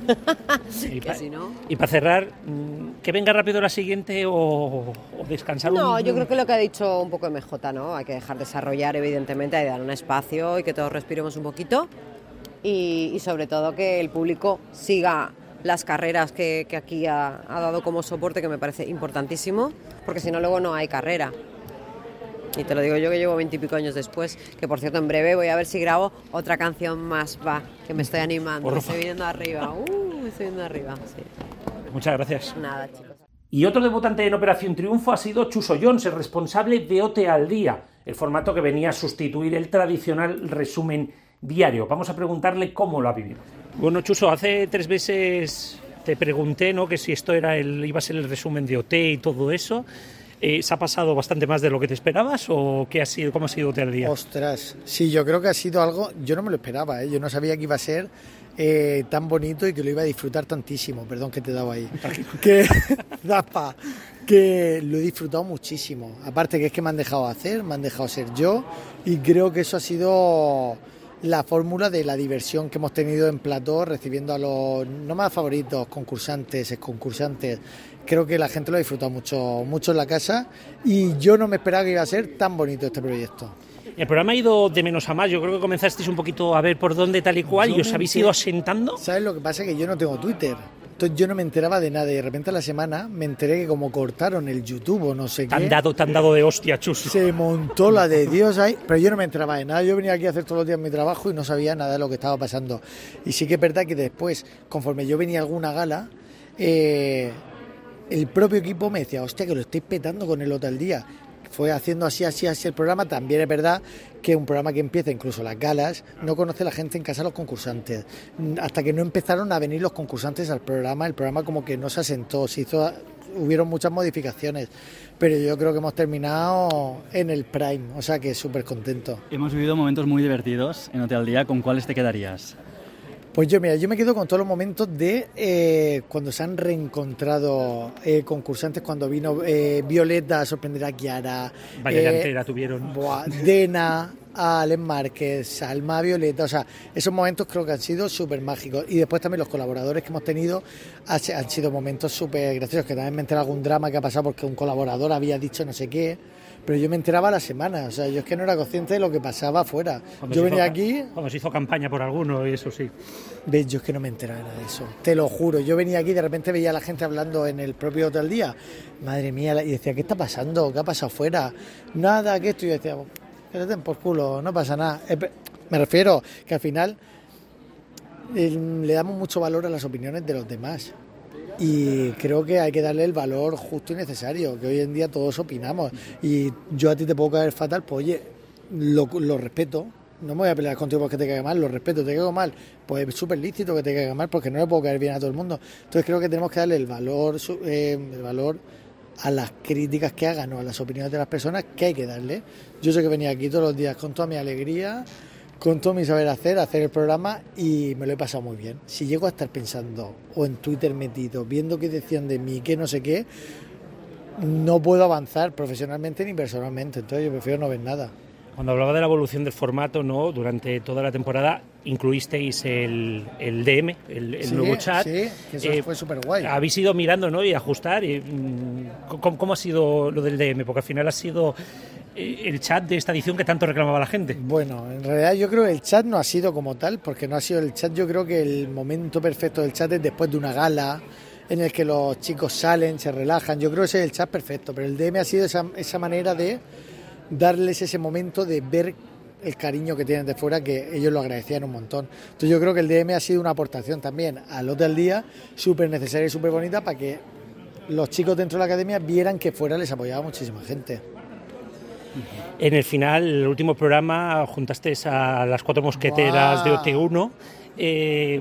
Y para cerrar, ¿que venga rápido la siguiente o descansar un poco? No, yo creo que lo que ha dicho un poco MJ, ¿no? Hay que dejar desarrollar, evidentemente, hay que dar un espacio y que todos respiremos un poquito. Y sobre todo que el público siga las carreras que aquí ha dado como soporte, que me parece importantísimo, porque si no luego no hay carrera. Y te lo digo yo, que llevo 20 y pico años después, que por cierto en breve voy a ver si grabo otra canción más, que me estoy animando, me estoy viniendo arriba, sí. Muchas gracias. Nada, chicos. Y otro debutante en Operación Triunfo ha sido Chuso Jones, el responsable de OT al Día, el formato que venía a sustituir el tradicional resumen diario. Vamos a preguntarle cómo lo ha vivido. Bueno, Chuso, hace 3 meses te pregunté, ¿no?, que si esto iba a ser el resumen de OT y todo eso. ¿Se ha pasado bastante más de lo que te esperabas o cómo ha sido OT al Día? Ostras, sí, yo creo que ha sido algo, yo no me lo esperaba, yo no sabía que iba a ser tan bonito y que lo iba a disfrutar tantísimo. Perdón que te he dado ahí. que lo he disfrutado muchísimo. Aparte que es que me han dejado hacer, me han dejado ser yo, y creo que eso ha sido la fórmula de la diversión que hemos tenido en plató, recibiendo a los no más favoritos, concursantes, exconcursantes. Creo que la gente lo ha disfrutado mucho en la casa, y yo no me esperaba que iba a ser tan bonito este proyecto. El programa ha ido de menos a más. Yo creo que comenzasteis un poquito a ver por dónde tal y cual, y os habéis ido asentando. ¿Sabes lo que pasa? Que yo no tengo Twitter. Entonces yo no me enteraba de nada, y de repente a la semana me enteré que como cortaron el YouTube o no sé qué... Te han dado de hostia, Chus. Se montó la de Dios ahí, pero yo no me enteraba de nada. Yo venía aquí a hacer todos los días mi trabajo y no sabía nada de lo que estaba pasando. Y sí que es verdad que después, conforme yo venía a alguna gala, el propio equipo me decía, hostia, que lo estáis petando con el OT al Día. Fue haciendo así el programa. También es verdad que un programa que empieza, incluso las galas, no conoce la gente en casa a los concursantes. Hasta que no empezaron a venir los concursantes al programa, el programa como que no se asentó, hubieron muchas modificaciones, pero yo creo que hemos terminado en el prime, o sea que súper contento. Hemos vivido momentos muy divertidos en OT al Día. ¿Con cuáles te quedarías? Pues yo me quedo con todos los momentos de cuando se han reencontrado concursantes, cuando vino Violeta a sorprender a Kiara. Vaya delantera tuvieron. Dena, a Alex Márquez, Salma, Violeta, o sea, esos momentos creo que han sido súper mágicos. Y después también los colaboradores que hemos tenido han sido momentos súper graciosos, que también me enteré algún drama que ha pasado porque un colaborador había dicho no sé qué, pero yo me enteraba a la semana, o sea, yo es que no era consciente de lo que pasaba afuera. Yo venía aquí... Cuando se hizo campaña por alguno, y eso sí. ¿Ves? Yo es que no me enteraba de eso, te lo juro. Yo venía aquí y de repente veía a la gente hablando en el propio OT al Día. Madre mía, y decía, ¿qué está pasando? ¿Qué ha pasado afuera? Nada, que esto. Y yo decía, que le den por culo, no pasa nada. Me refiero que al final le damos mucho valor a las opiniones de los demás. Y creo que hay que darle el valor justo y necesario, que hoy en día todos opinamos. Y yo a ti te puedo caer fatal, pues oye, lo respeto. No me voy a pelear contigo porque te caiga mal, lo respeto, te caigo mal, pues es súper lícito que te caiga mal porque no le puedo caer bien a todo el mundo. Entonces creo que tenemos que darle el valor a las críticas que hagan o a las opiniones de las personas que hay que darle. Yo sé que venía aquí todos los días con toda mi alegría, con todo mi saber hacer el programa y me lo he pasado muy bien. Si llego a estar pensando o en Twitter metido, viendo qué decían de mí, qué no sé qué, no puedo avanzar profesionalmente ni personalmente, entonces yo prefiero no ver nada. Cuando hablaba de la evolución del formato, ¿no? Durante toda la temporada incluisteis el DM, el nuevo chat. Sí, que eso fue súper guay. Habéis ido mirando, ¿no? Y ajustar. ¿Cómo ha sido lo del DM? Porque al final ha sido el chat de esta edición que tanto reclamaba la gente. Bueno, en realidad yo creo que el chat no ha sido como tal, porque no ha sido el chat. Yo creo que el momento perfecto del chat es después de una gala, en el que los chicos salen, se relajan. Yo creo que ese es el chat perfecto, pero el DM ha sido esa manera de darles ese momento de ver el cariño que tienen de fuera, que ellos lo agradecían un montón. Entonces yo creo que el DM ha sido una aportación también al Lote al Día, súper necesaria y súper bonita para que los chicos dentro de la academia vieran que fuera les apoyaba muchísima gente. En el final, el último programa, juntaste a las 4 mosqueteras de OT1.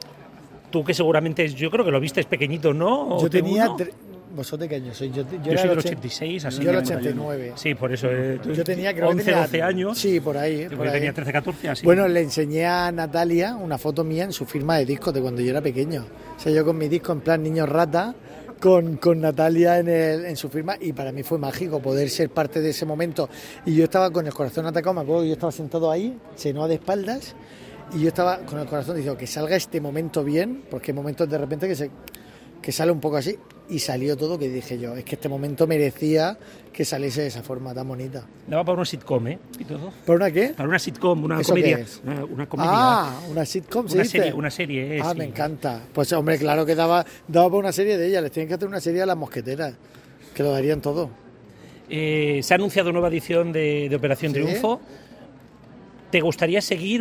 Tú que seguramente, yo creo que lo viste pequeñito, ¿no? Yo tenía... ¿Vosotros qué año sois? Yo soy del 86, así. Yo del 89. Sí, por eso. Yo tenía, creo 11, que tenía 12 años. Sí, por ahí. Yo tenía 13, 14, así. Bueno, le enseñé a Natalia una foto mía en su firma de discos de cuando yo era pequeño. O sea, yo con mi disco en plan niño rata, con Natalia en su firma, y para mí fue mágico poder ser parte de ese momento. Y yo estaba con el corazón atacado, me acuerdo que yo estaba sentado ahí, Chenoa de espaldas, y yo estaba con el corazón diciendo que salga este momento bien, porque hay momentos de repente que sale un poco así, y salió todo, que dije yo, es que este momento merecía que saliese de esa forma tan bonita. Daba para una sitcom, ¿eh? ¿Y todo? ¿Para una qué? Para una sitcom, una ¿Eso comedia. qué es? Una comedia. Ah, una sitcom, ¿sí? Una serie. Ah, sí. me encanta. Pues hombre, claro que daba para una serie de ellas, les tienen que hacer una serie a las mosqueteras, que lo darían todo. Se ha anunciado nueva edición de Operación Triunfo. ¿Te gustaría seguir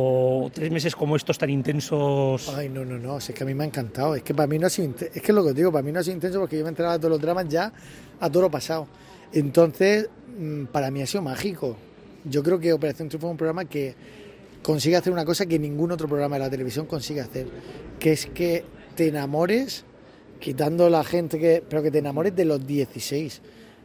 o 3 meses como estos tan intensos? Ay, no, es que a mí me ha encantado. Es que para mí no ha sido intenso. Es que es lo que os digo, para mí no ha sido intenso porque yo me enteraba de todos los dramas ya a todo lo pasado. Entonces, para mí ha sido mágico. Yo creo que Operación Triunfo es un programa que consigue hacer una cosa que ningún otro programa de la televisión consigue hacer, que es que te enamores, quitando la gente pero que te enamores de los 16.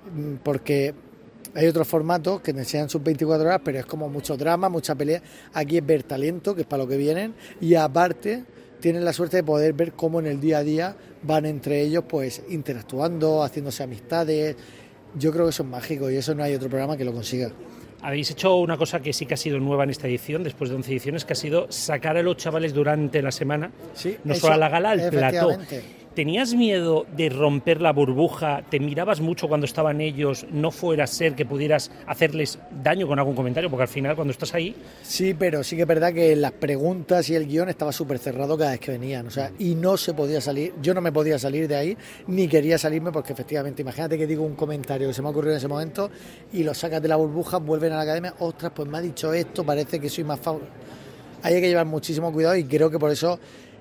Porque hay otros formatos que te enseñan sus 24 horas, pero es como mucho drama, mucha pelea. Aquí es ver talento, que es para lo que vienen, y aparte tienen la suerte de poder ver cómo en el día a día van entre ellos pues interactuando, haciéndose amistades. Yo creo que eso es mágico y eso no hay otro programa que lo consiga. Habéis hecho una cosa que sí que ha sido nueva en esta edición, después de 11 ediciones, que ha sido sacar a los chavales durante la semana, no solo a la gala, al plató. ¿Tenías miedo de romper la burbuja? ¿Te mirabas mucho cuando estaban ellos? ¿No fuera a ser que pudieras hacerles daño con algún comentario? Porque al final, cuando estás ahí... Sí, pero sí que es verdad que las preguntas y el guión estaba súper cerrado cada vez que venían. O sea, y no se podía salir. Yo no me podía salir de ahí, ni quería salirme, porque efectivamente, imagínate que digo un comentario que se me ha ocurrido en ese momento y lo sacas de la burbuja, vuelven a la academia, ostras, pues me ha dicho esto, parece que soy más favorito. Ahí hay que llevar muchísimo cuidado y creo que por eso...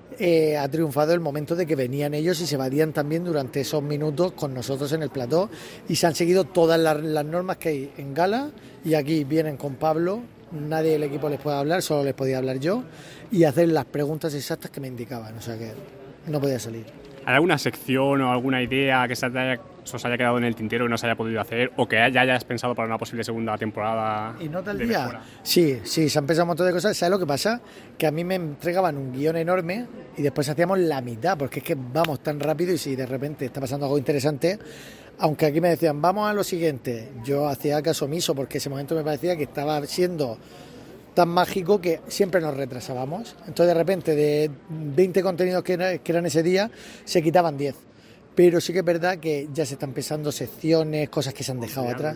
ha triunfado el momento de que venían ellos y se evadían también durante esos minutos con nosotros en el plató y se han seguido todas las normas que hay en gala y aquí vienen con Pablo, nadie del equipo les puede hablar, solo les podía hablar yo y hacer las preguntas exactas que me indicaban, o sea que no podía salir. ¿Hay alguna sección o alguna idea que se os haya quedado en el tintero y no se haya podido hacer o que ya hayas pensado para una posible segunda temporada? ¿Y nota el día? Sí, se han pensado un montón de cosas. ¿Sabes lo que pasa? Que a mí me entregaban un guión enorme y después hacíamos la mitad, porque es que vamos tan rápido y si de repente está pasando algo interesante, aunque aquí me decían, vamos a lo siguiente, yo hacía caso omiso porque ese momento me parecía que estaba siendo tan mágico que siempre nos retrasábamos. Entonces de repente de 20 contenidos que eran ese día, se quitaban 10. Pero sí que es verdad que ya se están pensando secciones, cosas que se han dejado atrás.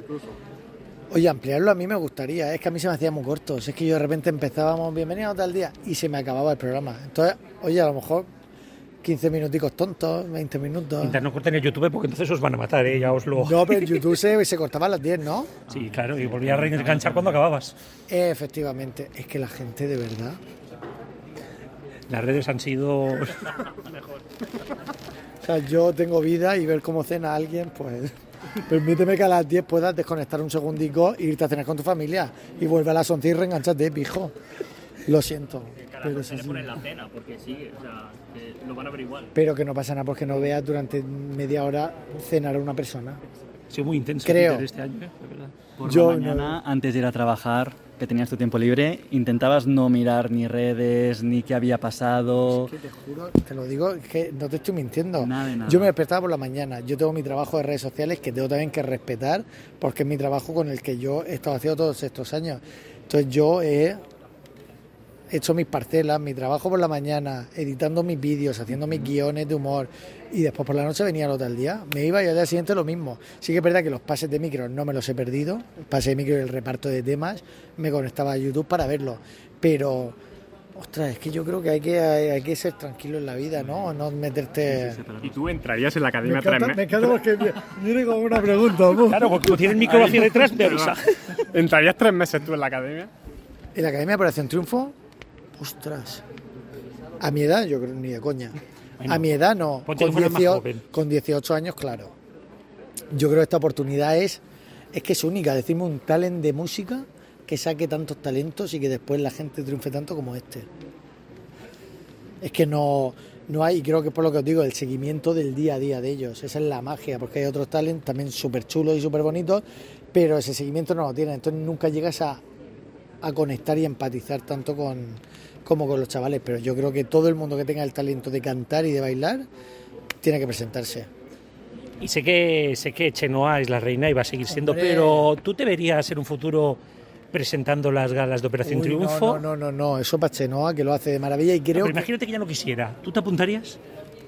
Oye, ampliarlo a mí me gustaría, es que a mí se me hacía muy corto. Es que yo de repente empezábamos, bienvenidos a tal día, y se me acababa el programa. Entonces, oye, a lo mejor 15 minuticos tontos, 20 minutos. Mientras no corten el YouTube, porque entonces os van a matar, ya os lo... No, pero el YouTube se cortaba a las 10, ¿no? Sí, claro, y volvía a reenganchar cuando acababas. Efectivamente, es que la gente de verdad... Las redes han sido... O sea, yo tengo vida y ver cómo cena alguien, pues permíteme que a las 10 puedas desconectar un segundico e irte a cenar con tu familia y vuelve a las 11 y reenganchate, pijo. Lo siento. Pero se le pone la cena, porque sigue, o sea, que lo van a ver igual. Pero que no pasa nada porque no veas durante media hora cenar a una persona. Ha sido muy intenso Creo. este año, de verdad. Por la mañana, antes de ir a trabajar, que tenías tu tiempo libre, intentabas no mirar ni redes, ni qué había pasado. Es que te juro, te lo digo, es que no te estoy mintiendo. Nada de nada. Yo me despertaba por la mañana. Yo tengo mi trabajo de redes sociales que tengo también que respetar porque es mi trabajo con el que yo he estado haciendo todos estos años. Entonces yo he hecho mis parcelas, mi trabajo por la mañana, editando mis vídeos, haciendo mis guiones de humor y después por la noche venía el otro día. Me iba y al día siguiente lo mismo. Sí que es verdad que los pases de micro no me los he perdido, el pase de micro y el reparto de temas, me conectaba a YouTube para verlo, pero ostras, es que yo creo que hay que ser tranquilo en la vida, ¿no? No meterte... ¿Y tú entrarías en la academia Me encanta porque viene como una pregunta. Claro, porque como tiene el micro hacia detrás, me avisa. ¿Entrarías 3 meses tú en la academia? ¿En la Academia Operación Triunfo? Ostras. A mi edad, yo creo ni de coña. Bueno, a mi edad no. Con 18 años, claro. Yo creo que esta oportunidad es que es única. Decirme un talent de música que saque tantos talentos y que después la gente triunfe tanto como este. Es que no hay, y creo que por lo que os digo, el seguimiento del día a día de ellos. Esa es la magia, porque hay otros talentos también súper chulos y súper bonitos, pero ese seguimiento no lo tienen. Entonces nunca llegas a conectar y empatizar tanto como con los chavales, pero yo creo que todo el mundo que tenga el talento de cantar y de bailar tiene que presentarse. Y sé que Chenoa es la reina y va a seguir siendo, Hombre. pero ¿tú te verías en un futuro presentando las galas de Operación Triunfo? No, eso para Chenoa, que lo hace de maravilla y creo Pero imagínate que ya no quisiera, ¿tú te apuntarías?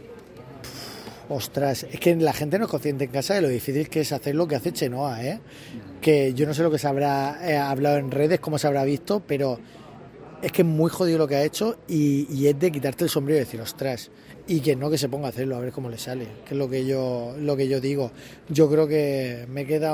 Ostras, es que la gente no es consciente en casa de lo difícil que es hacer lo que hace Chenoa, ¿eh? Que yo no sé lo que se habrá hablado en redes, cómo se habrá visto, pero es que es muy jodido lo que ha hecho y es de quitarte el sombrero y decir, ostras, y que no que se ponga a hacerlo, a ver cómo le sale, que es lo que yo digo. Yo creo que me queda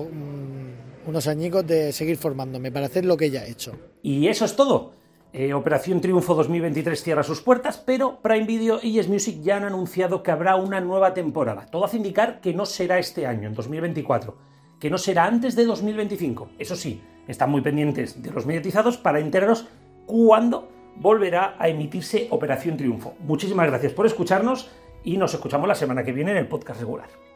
unos añicos de seguir formándome para hacer lo que ella ha hecho. Y eso es todo. Operación Triunfo 2023 cierra sus puertas, pero Prime Video y Yes Music ya han anunciado que habrá una nueva temporada. Todo hace indicar que no será este año, en 2024, que no será antes de 2025. Eso sí, están muy pendientes de los mediatizados para enteraros cuándo volverá a emitirse Operación Triunfo. Muchísimas gracias por escucharnos y nos escuchamos la semana que viene en el podcast regular.